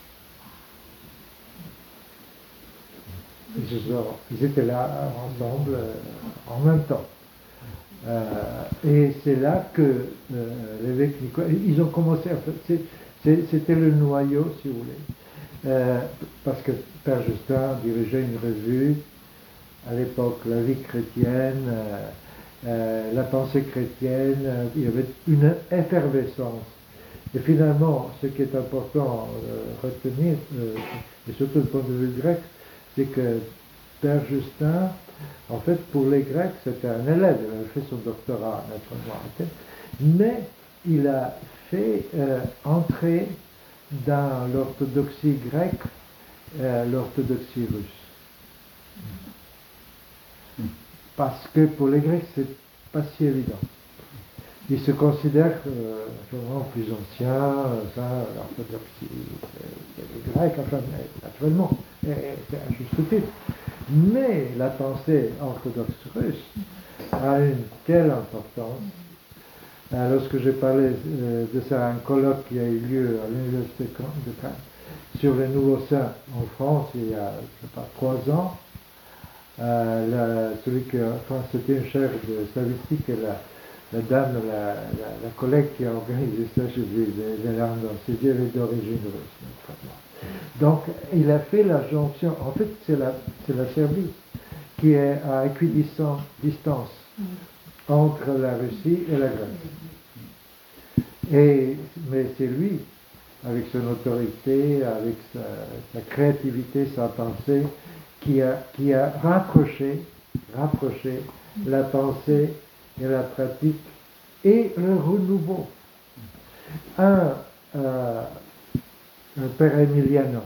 Ils, se sont- ils étaient là ensemble euh, en même temps. Euh, et c'est là que euh, l'évêque Nicolas, ils ont commencé à faire, c'est- c'est- c'était le noyau, si vous voulez. Euh, parce que Père Justin dirigeait une revue, à l'époque, la vie chrétienne, euh, euh, la pensée chrétienne, euh, il y avait une effervescence. Et finalement, ce qui est important à retenir, euh, et surtout du point de vue grec, c'est que Père Justin, en fait, pour les Grecs, c'était un élève, il avait fait son doctorat, naturellement, mais il a fait euh, entrer dans l'orthodoxie grecque euh, l'orthodoxie russe. Parce que pour les Grecs, c'est pas si évident. Ils se considèrent euh, vraiment plus anciens, euh, ça, l'orthodoxie, les Grecs, enfin, naturellement, et, et c'est à juste titre. Mais la pensée orthodoxe russe a une telle importance. Euh, lorsque j'ai parlé euh, de ça à un colloque qui a eu lieu à l'université de Cannes sur les nouveaux saints en France il y a, je sais pas, trois ans, euh, la, celui que, enfin, c'était une chaire de statistique et la, la dame, la, la, la collègue qui a organisé ça, je dis, les langues dans ses yeux, elle est d'origine russe, naturellement. Donc, il a fait la jonction, en fait, c'est la, c'est la Serbie qui est à équidistance distance entre la Russie et la Grèce. Et, mais c'est lui, avec son autorité, avec sa, sa créativité, sa pensée, qui a, qui a rapproché, rapproché la pensée et la pratique et le renouveau. Un, euh, un Père Emilianos,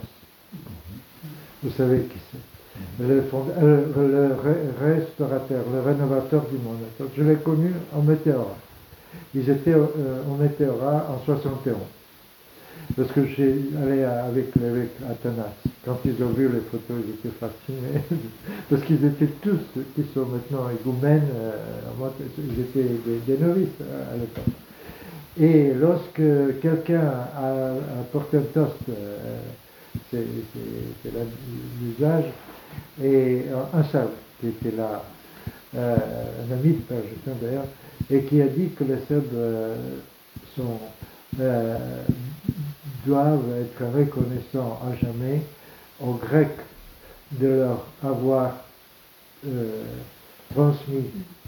vous savez qui c'est, le, fond- euh, le re- restaurateur, le rénovateur du monde. Je l'ai connu en Météora. Ils étaient euh, au Météora en soixante et onze. Parce que j'ai allé avec l'évêque Athanas. Quand ils ont vu les photos, ils étaient fascinés. Parce qu'ils étaient tous, qui sont maintenant égoumènes, euh, moi, ils étaient des, des novices à, à l'époque. Et lorsque quelqu'un a apporté un toast, euh, c'est c'est- c'est la- l'usage, et un sage qui était là, euh, un ami de Père Justin d'ailleurs, et qui a dit que les Serbes euh, sont, euh, doivent être reconnaissants à jamais aux Grecs de leur avoir euh, transmis,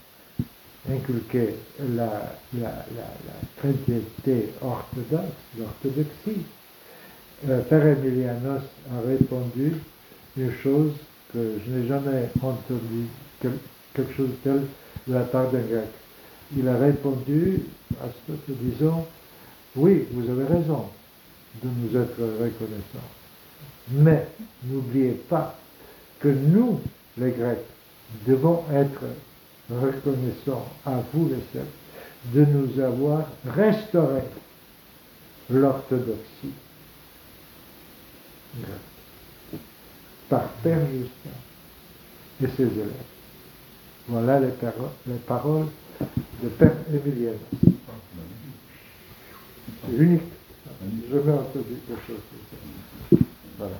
inculqué la, la, la, la chrétienté orthodoxe, l'orthodoxie. Euh, Père Emilianos a répondu une chose que je n'ai jamais entendu, quel, quelque chose de tel de la part d'un grec. Il a répondu à ce disant, oui, vous avez raison de nous être reconnaissants, mais n'oubliez pas que nous, les Grecs, devons être reconnaissants à vous, les Serbes, de nous avoir restauré l'orthodoxie grecque par Père Justin et ses élèves. Voilà les, paro- les paroles de Père Emilianos. C'est unique. Je vais entendu quelque chose comme ça. Voilà.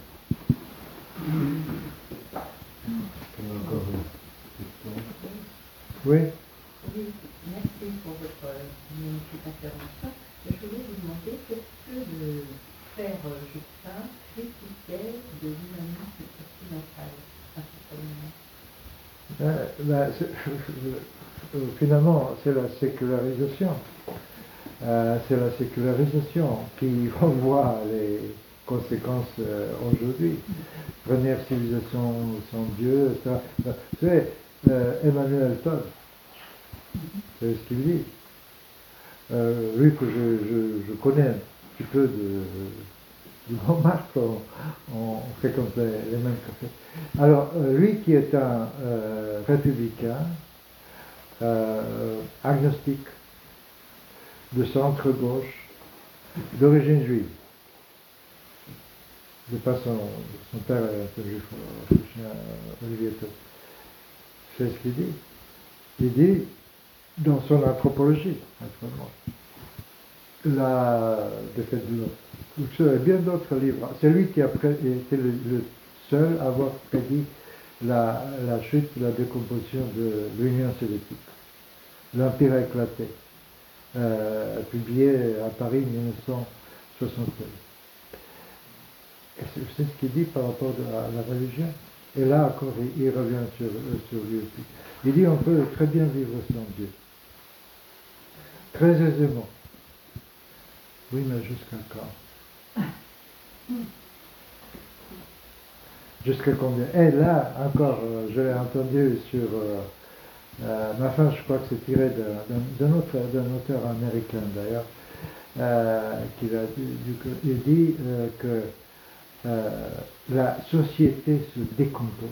Encore une question. Oui. Oui, merci pour votre magnifique intervention. Je voulais vous demander qu'est-ce que le Père Justin critiquait de l'humanisme occidental, principalement. Euh, ben, c'est- euh, finalement, c'est la sécularisation. Euh, c'est la sécularisation qui renvoie les conséquences euh, aujourd'hui. Première civilisation sans Dieu, ça. ça. C'est euh, Emmanuel Todd, c'est ce qu'il dit. Euh, lui que je, je, je connais un petit peu de, du Montmartre, on, on fréquente les, les mêmes cafés. Alors, euh, lui qui est un euh, républicain, euh, agnostique, de centre-gauche, d'origine juive. De pas son, son père est un juif autrichien, Olivier Todd. C'est ce qu'il dit. Il dit, dans son anthropologie, naturellement, la défaite de l'autre. Et bien d'autres livres. C'est lui qui a pré- été le, le seul à avoir prédit la, la chute, la décomposition de l'Union soviétique. L'Empire a éclaté. Euh, publié à Paris en mille neuf cent soixante-seize. Et c'est, c'est ce qu'il dit par rapport à la religion. Et là encore, il, il revient sur, sur lui. Il dit on peut très bien vivre sans Dieu. Très aisément. Oui, mais jusqu'à quand? Jusqu'à combien? Et là, encore, euh, je l'ai entendu sur... Euh, euh, ma fin, je crois que c'est tiré d'un, d'un, autre, d'un auteur américain d'ailleurs, euh, qui a dit, il dit euh, que euh, la société se décompose.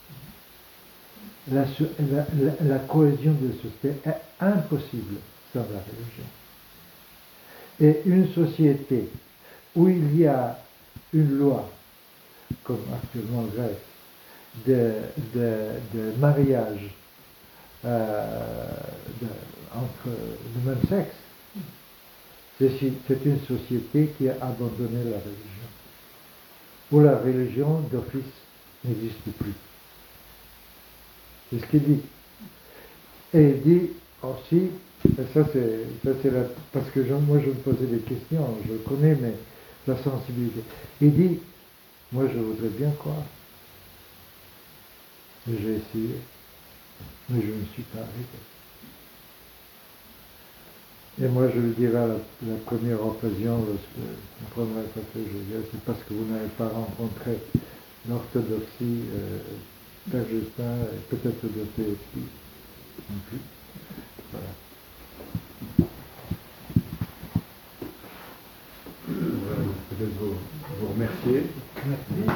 La, la, la, la cohésion de la société est impossible sans la religion. Et une société où il y a une loi, comme actuellement en Grèce, de, de, de mariage euh, de, entre le même sexe, c'est, c'est une société qui a abandonné la religion, où la religion d'office n'existe plus. C'est ce qu'il dit. Et il dit aussi, et ça c'est, ça c'est la, parce que je, moi je me posais des questions, je connais mais la sensibilité. Il dit, moi je voudrais bien croire, mais j'ai essayé, mais je ne suis pas arrivé. Et moi je le dirai à la, la première occasion, lorsque je prendrai le café, je dirai, c'est parce que vous n'avez pas rencontré l'orthodoxie, euh, Père Justin, et peut-être de P S I non plus. Voilà. Peut-être vous, vous remercier. Merci.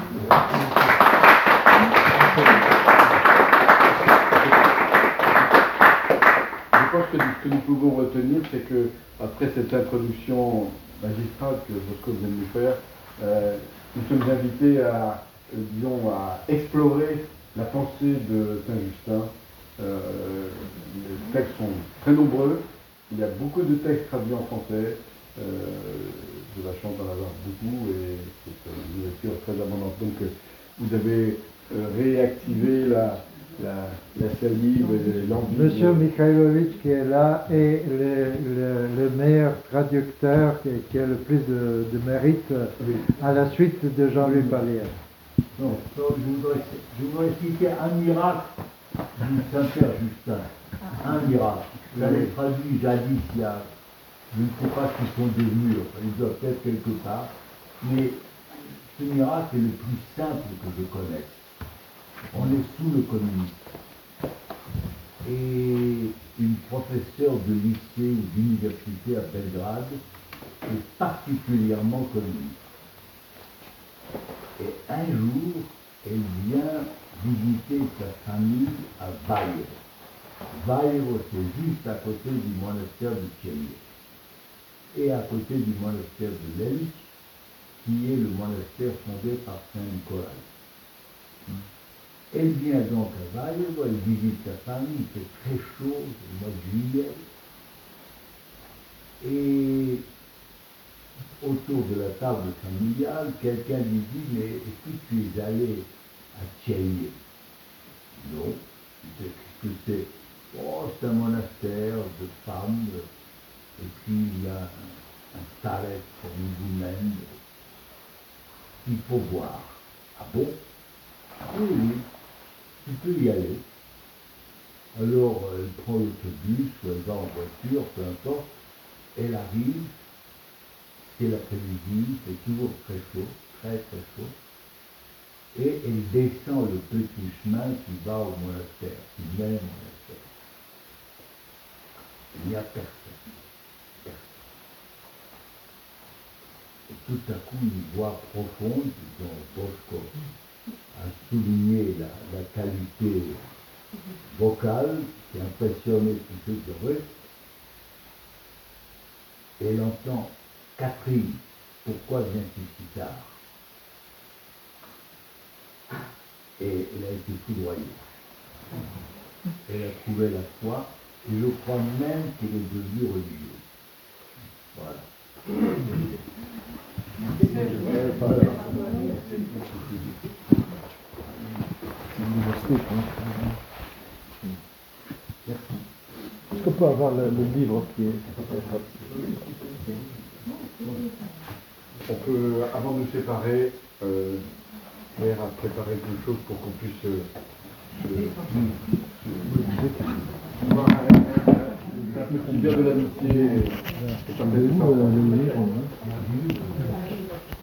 Je pense que ce que nous pouvons retenir, c'est que après cette introduction magistrale que Bosco vient de nous faire, euh, nous sommes invités à, euh, disons, à explorer la pensée de Saint-Justin. Euh, les textes sont très nombreux. Il y a beaucoup de textes traduits en français. Euh, j'ai la chance d'en avoir beaucoup et c'est une lecture très abondante. Donc euh, vous avez euh, réactivé la, la, la salive et l'envie. Monsieur Mikhailovitch qui est là est le, le, le meilleur traducteur qui, qui a le plus de, de mérite Oui. à la suite de Jean-Louis Pallière. Donc, donc, je, voudrais, je voudrais citer un miracle du Saint-Père Justin. Un miracle. J'avais traduit jadis, il y a, je ne sais pas s'ils sont devenus, enfin, ils doivent être quelque part, mais ce miracle est le plus simple que je connaisse. On est sous le communisme. Et une professeure de lycée ou d'université à Belgrade est particulièrement communiste. Et un jour, elle vient visiter sa famille à Valle. Valle, c'est juste à côté du monastère de Thierry. Et à côté du monastère de Lelch, qui est le monastère fondé par Saint Nicolas. Elle vient donc à Valle, elle visite sa famille, il fait très chaud, c'est le mois de juillet. Et autour de la table familiale, quelqu'un lui dit, mais est-ce que tu es allé à Thierry? Non. Qu'est-ce que c'est? Oh, c'est un monastère de femmes, et puis il y a un, un talet pour une goumène, il faut voir. Ah bon? Oui, oui, tu peux y aller. Alors elle prend l'autobus, ou elle va en voiture, peu importe, elle arrive, c'est l'après-midi, c'est toujours très chaud, très très chaud, et elle descend le petit chemin qui va au monastère, qui mène au monastère. Il n'y a personne. Personne. Et tout à coup, une voix profonde, dont Bosco a souligné la, la qualité vocale, qui a impressionné tous ceux qui auraient, et elle entend « Catherine, pourquoi viens-tu si tard ?» Et elle a été foudroyée. Elle a trouvé la foi, et je crois même qu'elle est devenue religieuse. Voilà. Est-ce qu'on peut avoir le, le livre qui est... On peut, avant de nous séparer, euh, Claire a préparé quelque chose pour qu'on puisse euh, se, se, voir un, un, un petit verre de l'amitié et un bel